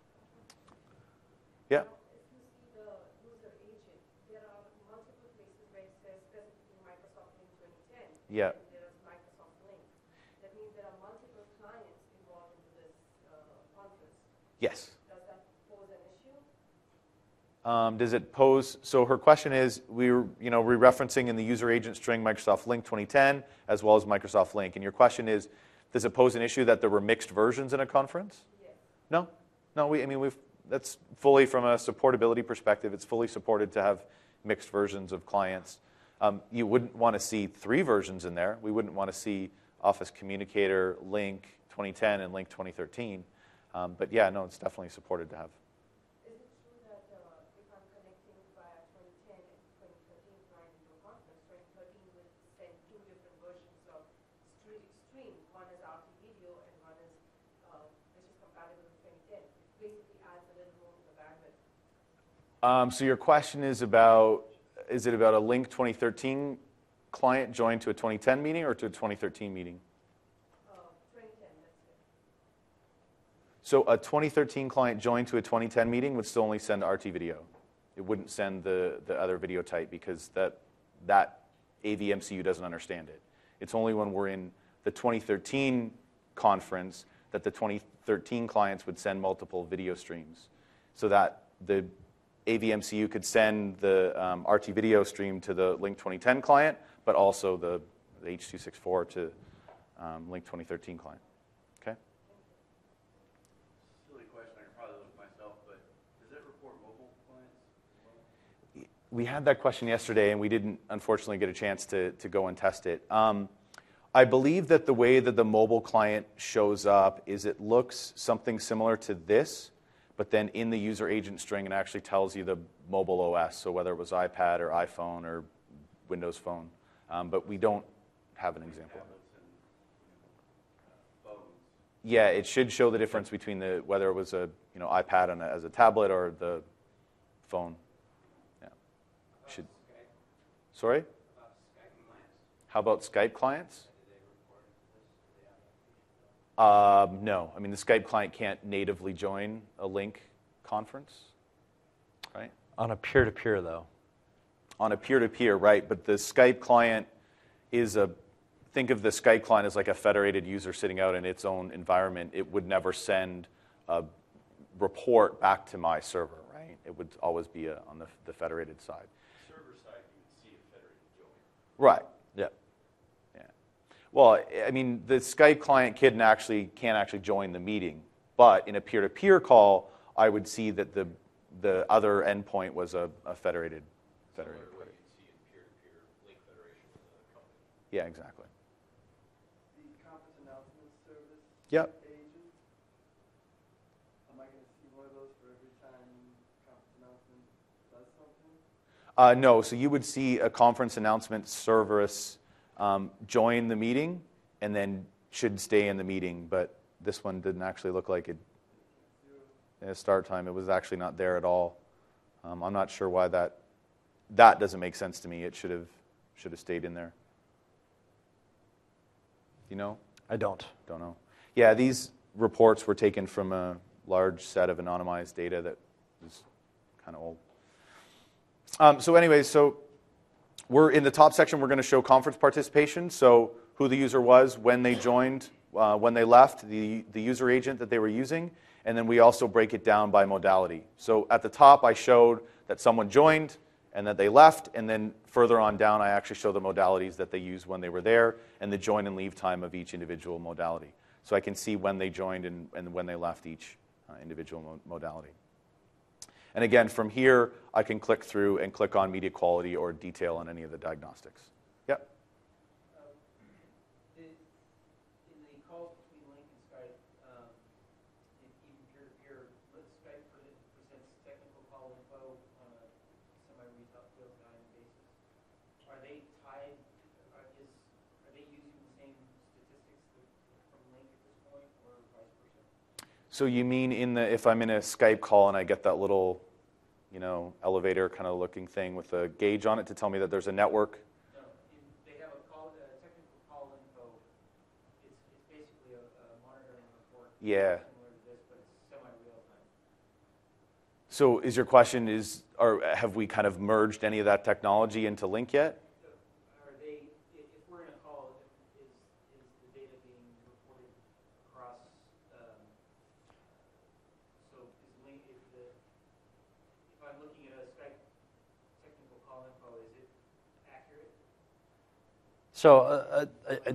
Yeah? If you see the user agent, there are multiple places where it says specifically Microsoft Lync 2010. Yeah. And there is Microsoft Lync. That means there are multiple clients involved into this conference. Yes. Does that pose an issue? Does it pose, so her question is, we're referencing in the user agent string Microsoft Lync 2010 as well as Microsoft Lync. And your question is, does it pose an issue that there were mixed versions in a conference? Yes. No. That's fully from a supportability perspective, it's fully supported to have mixed versions of clients. You wouldn't want to see 3 versions in there. We wouldn't want to see Office Communicator, Lync 2010, and Lync 2013. But yeah, no, it's definitely supported to have. Is it true that if I'm connecting via 2010 and 2013 client into a conference, 2013 will send 2 different versions of stream. One is RT video and one is which is compatible with 2010. It basically adds a little more to the bandwidth. So your question is about a Lync 2013 client joined to a 2010 meeting or to a 2013 meeting? 2010, that's it. So a 2013 client joined to a 2010 meeting would still only send RT video. It wouldn't send the other video type because that AVMCU doesn't understand it. It's only when we're in the 2013 conference that the 2013 clients would send multiple video streams so that the AVMCU could send the RT video stream to the Lync 2010 client, but also the H.264 to Lync 2013 client. Okay? Silly question, I can probably look myself, but does it report mobile clients as We had that question yesterday, and we didn't, unfortunately, get a chance to go and test it. I believe that the way that the mobile client shows up is it looks something similar to this, but then in the user agent string, it actually tells you the mobile OS, so whether it was iPad or iPhone or Windows Phone. But we don't have an example of it. Yeah, it should show the difference between whether it was a iPad as a tablet or the phone. Yeah. Should. Sorry? How about Skype clients? No. I mean, the Skype client can't natively join a Link conference, right? On a peer-to-peer, though. On a peer-to-peer, right. But the Skype client think of the Skype client as like a federated user sitting out in its own environment. It would never send a report back to my server, right? It would always be on the federated side. Server side, you would see a federated join. Right. Yeah. Yeah. Well, I mean, the Skype client can't actually join the meeting, but in a peer-to-peer call, I would see that the other endpoint was a federated. Similar to what you see in peer-to-peer link federation with another company. Yeah, exactly. The conference announcement service Yep. agent, am I going to see one of those for every time conference announcement does something? No, so you would see a conference announcement service join the meeting and then should stay in the meeting, but this one didn't actually look like it. Start time, it was actually not there at all. I'm not sure why that doesn't make sense to me. It should have stayed in there. You know? I don't. Don't know. Yeah, these reports were taken from a large set of anonymized data that was kind of old. So anyways, we're in the top section, we're going to show conference participation, so who the user was, when they joined, when they left, the user agent that they were using, and then we also break it down by modality. So at the top, I showed that someone joined and that they left, and then further on down, I actually show the modalities that they used when they were there and the join and leave time of each individual modality. So I can see when they joined and when they left each individual modality. And again, from here, I can click through and click on media quality or detail on any of the diagnostics. Yep. In the calls between Link and Skype, even peer-to-peer, Skype presents technical call info on a semi-real-time basis. Are they tied? Are they using the same statistics from Link at this point, or vice versa? So you mean if I'm in a Skype call and I get that little, elevator kind of looking thing with a gauge on it to tell me that there's a network? No, they have a technical call info. It's basically a monitoring report. Yeah. Similar to this, but it's semi-real time. So is your question have we kind of merged any of that technology into Link yet? Are they, if we're in a call, is the data being reported across, so is Link, if I'm looking at a Skype technical call info, is it accurate? So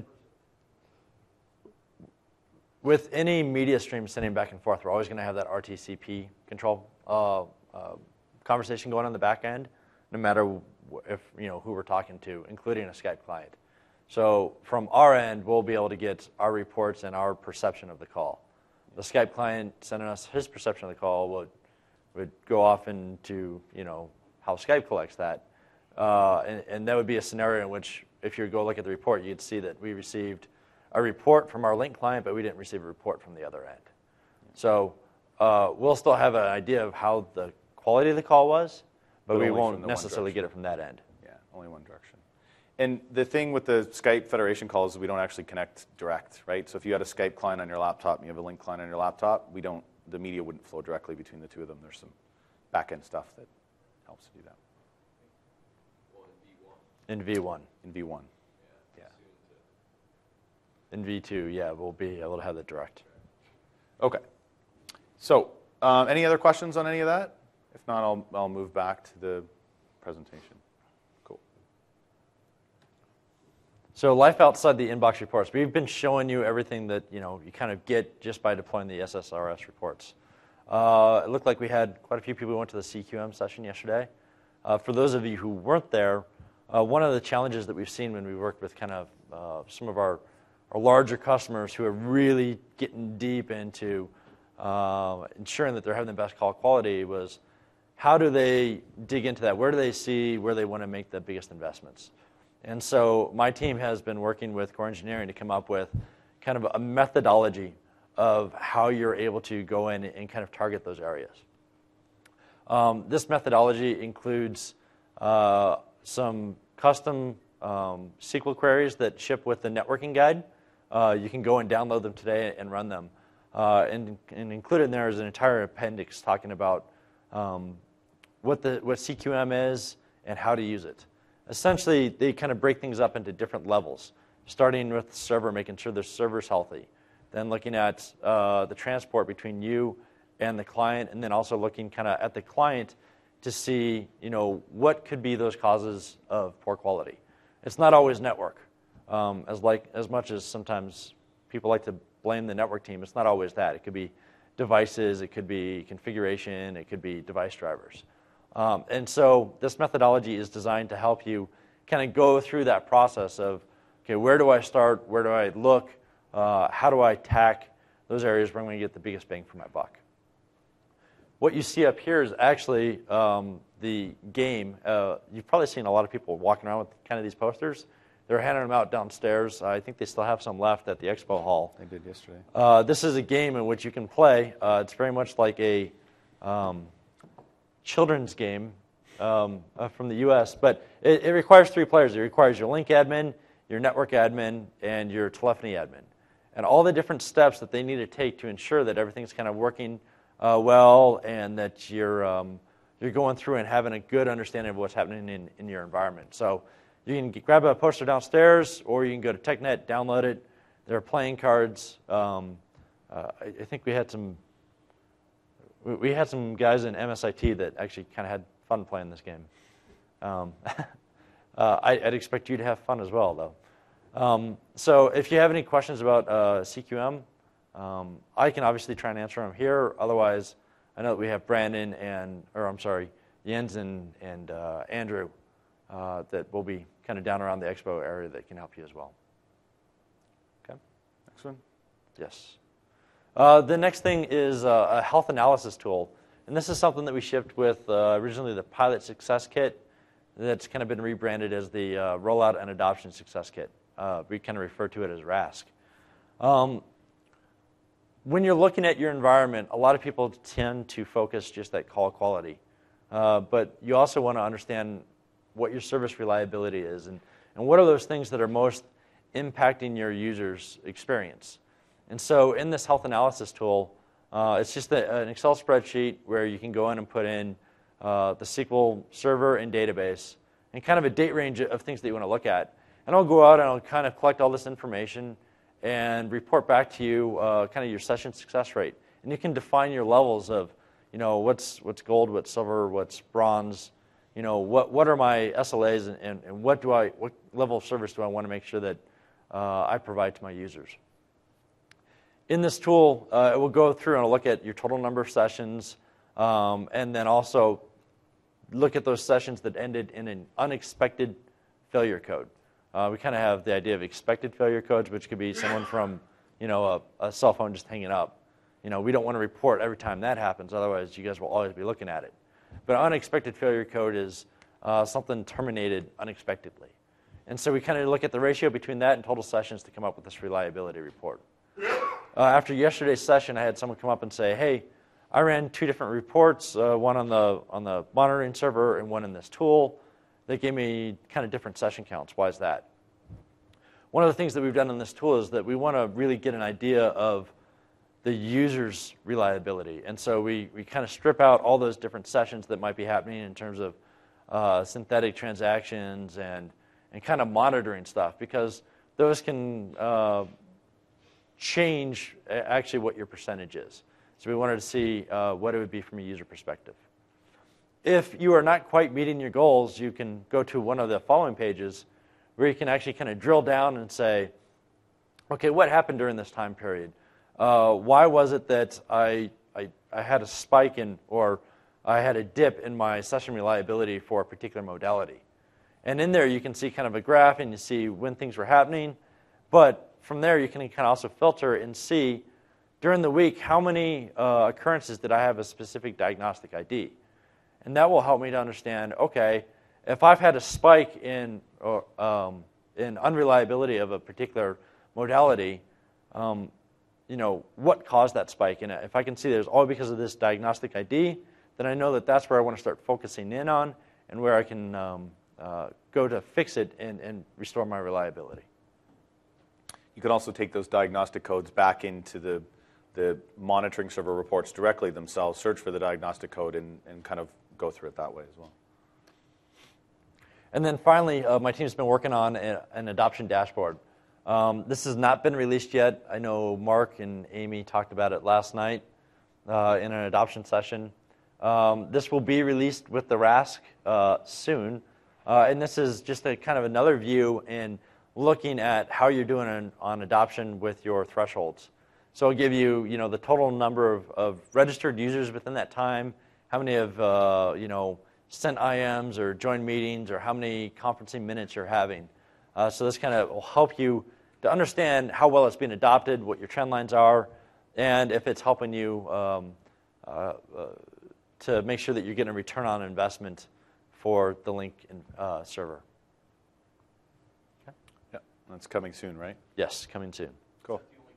with any media stream sending back and forth, we're always going to have that RTCP control conversation going on in the back end, no matter who we're talking to, including a Skype client. So from our end, we'll be able to get our reports and our perception of the call. The Skype client sending us his perception of the call would go off into how Skype collects that, and that would be a scenario in which if you go look at the report, you'd see that we received a report from our Link client, but we didn't receive a report from the other end. So we'll still have an idea of how the quality of the call was, but we only from won't the one necessarily direction. get it from that end. Yeah, only one direction. And the thing with the Skype Federation calls is we don't actually connect direct, right? So if you had a Skype client on your laptop and you have a Link client on your laptop, the media wouldn't flow directly between the two of them. There's some back-end stuff that helps to do that. Well, in V1. In V1. In V1. Yeah. In V2, yeah, we'll be able to have the direct. Okay. So any other questions on any of that? If not, I'll move back to the presentation. Cool. So life outside the inbox reports. We've been showing you everything that you kind of get just by deploying the SSRS reports. It looked like we had quite a few people who went to the CQM session yesterday. For those of you who weren't there, one of the challenges that we've seen when we work with kind of some of our larger customers who are really getting deep into ensuring that they're having the best call quality was how do they dig into that? Where do they see where they want to make the biggest investments? And so my team has been working with core engineering to come up with kind of a methodology of how you're able to go in and kind of target those areas. This methodology includes some custom SQL queries that ship with the networking guide. You can go and download them today and run them. And included in there is an entire appendix talking about what CQM is and how to use it. Essentially, they kind of break things up into different levels, starting with the server, making sure the server's healthy, then looking at the transport between you and the client, and then also looking kind of at the client to see, what could be those causes of poor quality. It's not always network. As much as sometimes people like to blame the network team, it's not always that. It could be devices, it could be configuration, it could be device drivers. And so this methodology is designed to help you kind of go through that process of, okay, where do I start? Where do I look? How do I attack those areas where I'm going to get the biggest bang for my buck? What you see up here is actually the game. You've probably seen a lot of people walking around with kind of these posters. They're handing them out downstairs. I think they still have some left at the expo hall. I did yesterday. This is a game in which you can play. It's very much like a children's game from the U.S., but it requires 3 players. It requires your link admin, your network admin, and your telephony admin. And all the different steps that they need to take to ensure that everything's kind of working well and that you're going through and having a good understanding of what's happening in your environment. So you can grab a poster downstairs, or you can go to TechNet, download it. There are playing cards. I think we had some guys in MSIT that actually kind of had fun playing this game. I'd expect you to have fun as well, though. So if you have any questions about CQM, I can obviously try and answer them here. Otherwise, I know that we have Brandon Jens and Andrew that will be kind of down around the expo area that can help you as well. Okay. Next one. Yes. The next thing is a health analysis tool. And this is something that we shipped with originally the Pilot Success Kit that's kind of been rebranded as the Rollout and Adoption Success Kit. We kind of refer to it as RASC. When you're looking at your environment, a lot of people tend to focus just at call quality. But you also want to understand what your service reliability is and what are those things that are most impacting your user's experience. And so in this health analysis tool, it's just an Excel spreadsheet where you can go in and put in the SQL server and database and kind of a date range of things that you want to look at. And I'll go out and I'll kind of collect all this information and report back to you kind of your session success rate. And you can define your levels of, what's gold, what's silver, what's bronze, what are my SLAs and what level of service do I want to make sure that I provide to my users. In this tool, it will go through and it'll look at your total number of sessions and then also look at those sessions that ended in an unexpected failure code. We kind of have the idea of expected failure codes, which could be someone from a cell phone just hanging up. We don't want to report every time that happens, otherwise you guys will always be looking at it. But unexpected failure code is something terminated unexpectedly. And so we kind of look at the ratio between that and total sessions to come up with this reliability report. After yesterday's session, I had someone come up and say, hey, I ran 2 different reports, one on the monitoring server and one in this tool. They gave me kind of different session counts. Why is that? One of the things that we've done in this tool is that we want to really get an idea of the user's reliability. And so we kind of strip out all those different sessions that might be happening in terms of synthetic transactions and kind of monitoring stuff, because those can change actually what your percentage is. So we wanted to see what it would be from a user perspective. If you are not quite meeting your goals, you can go to one of the following pages where you can actually kind of drill down and say, okay, what happened during this time period? Why was it that I had a spike in, or I had a dip in my session reliability for a particular modality. And in there, you can see kind of a graph, and you see when things were happening. But from there, you can kind of also filter and see during the week how many occurrences did I have a specific diagnostic ID. And that will help me to understand, okay, if I've had a spike in unreliability of a particular modality, what caused that spike? And if I can see there's all because of this diagnostic ID, then I know that that's where I want to start focusing in on and where I can go to fix it and restore my reliability. You can also take those diagnostic codes back into the monitoring server reports directly themselves, search for the diagnostic code, and kind of go through it that way as well. And then finally, my team's been working on an adoption dashboard. This has not been released yet. I know Mark and Amy talked about it last night in an adoption session. This will be released with the RASC soon. And this is just a kind of another view in looking at how you're doing on adoption with your thresholds. So it'll give you, the total number of registered users within that time, how many have, sent IMs or joined meetings, or how many conferencing minutes you're having. So this kind of will help you to understand how well it's being adopted, what your trend lines are, and if it's helping you to make sure that you're getting a return on investment for the Link server. Okay. Yeah, that's coming soon, right? Yes, coming soon. Cool.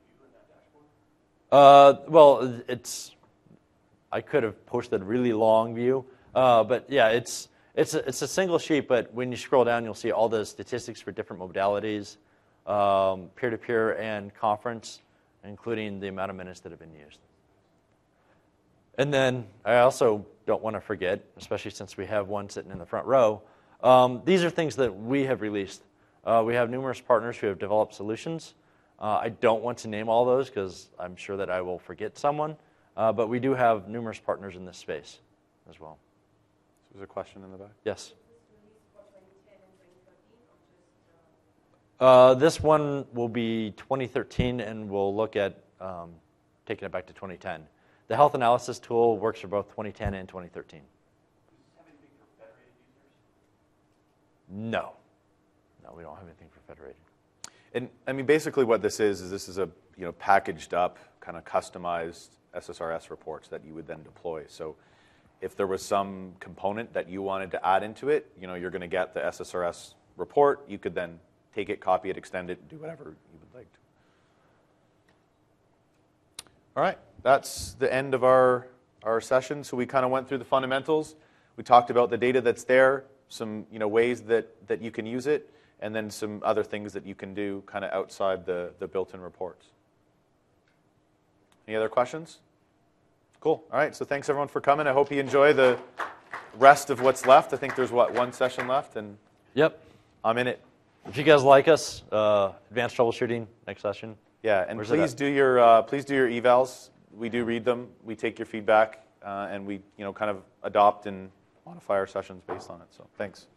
Well, I could have posted a really long view, but yeah, it's a single sheet. But when you scroll down, you'll see all the statistics for different modalities, peer-to-peer and conference, including the amount of minutes that have been used. And then I also don't want to forget, especially since we have one sitting in the front row, these are things that we have released. We have numerous partners who have developed solutions. I don't want to name all those because I'm sure that I will forget someone, but we do have numerous partners in this space as well. So there's a question in the back? Yes? For 2010 and 2013, or just This one will be 2013, and we'll look at taking it back to 2010. The health analysis tool works for both 2010 and 2013. Does this have anything for federated users? No, we don't have anything for federated. And I mean, basically what this is a packaged up, kind of customized SSRS reports that you would then deploy. So if there was some component that you wanted to add into it, you're going to get the SSRS report. You could then take it, copy it, extend it, do whatever you would like to. All right, that's the end of our session. So we kind of went through the fundamentals. We talked about the data that's there, some ways that you can use it, and then some other things that you can do kind of outside the built-in reports. Any other questions? Cool. All right, so thanks everyone for coming. I hope you enjoy the rest of what's left. I think there's, one session left, and Yep. I'm in it. If you guys like us, advanced troubleshooting, next session. Yeah, and Where's it please at? do your evals. We do read them. We take your feedback, and we kind of adopt and modify our sessions based on it. So thanks.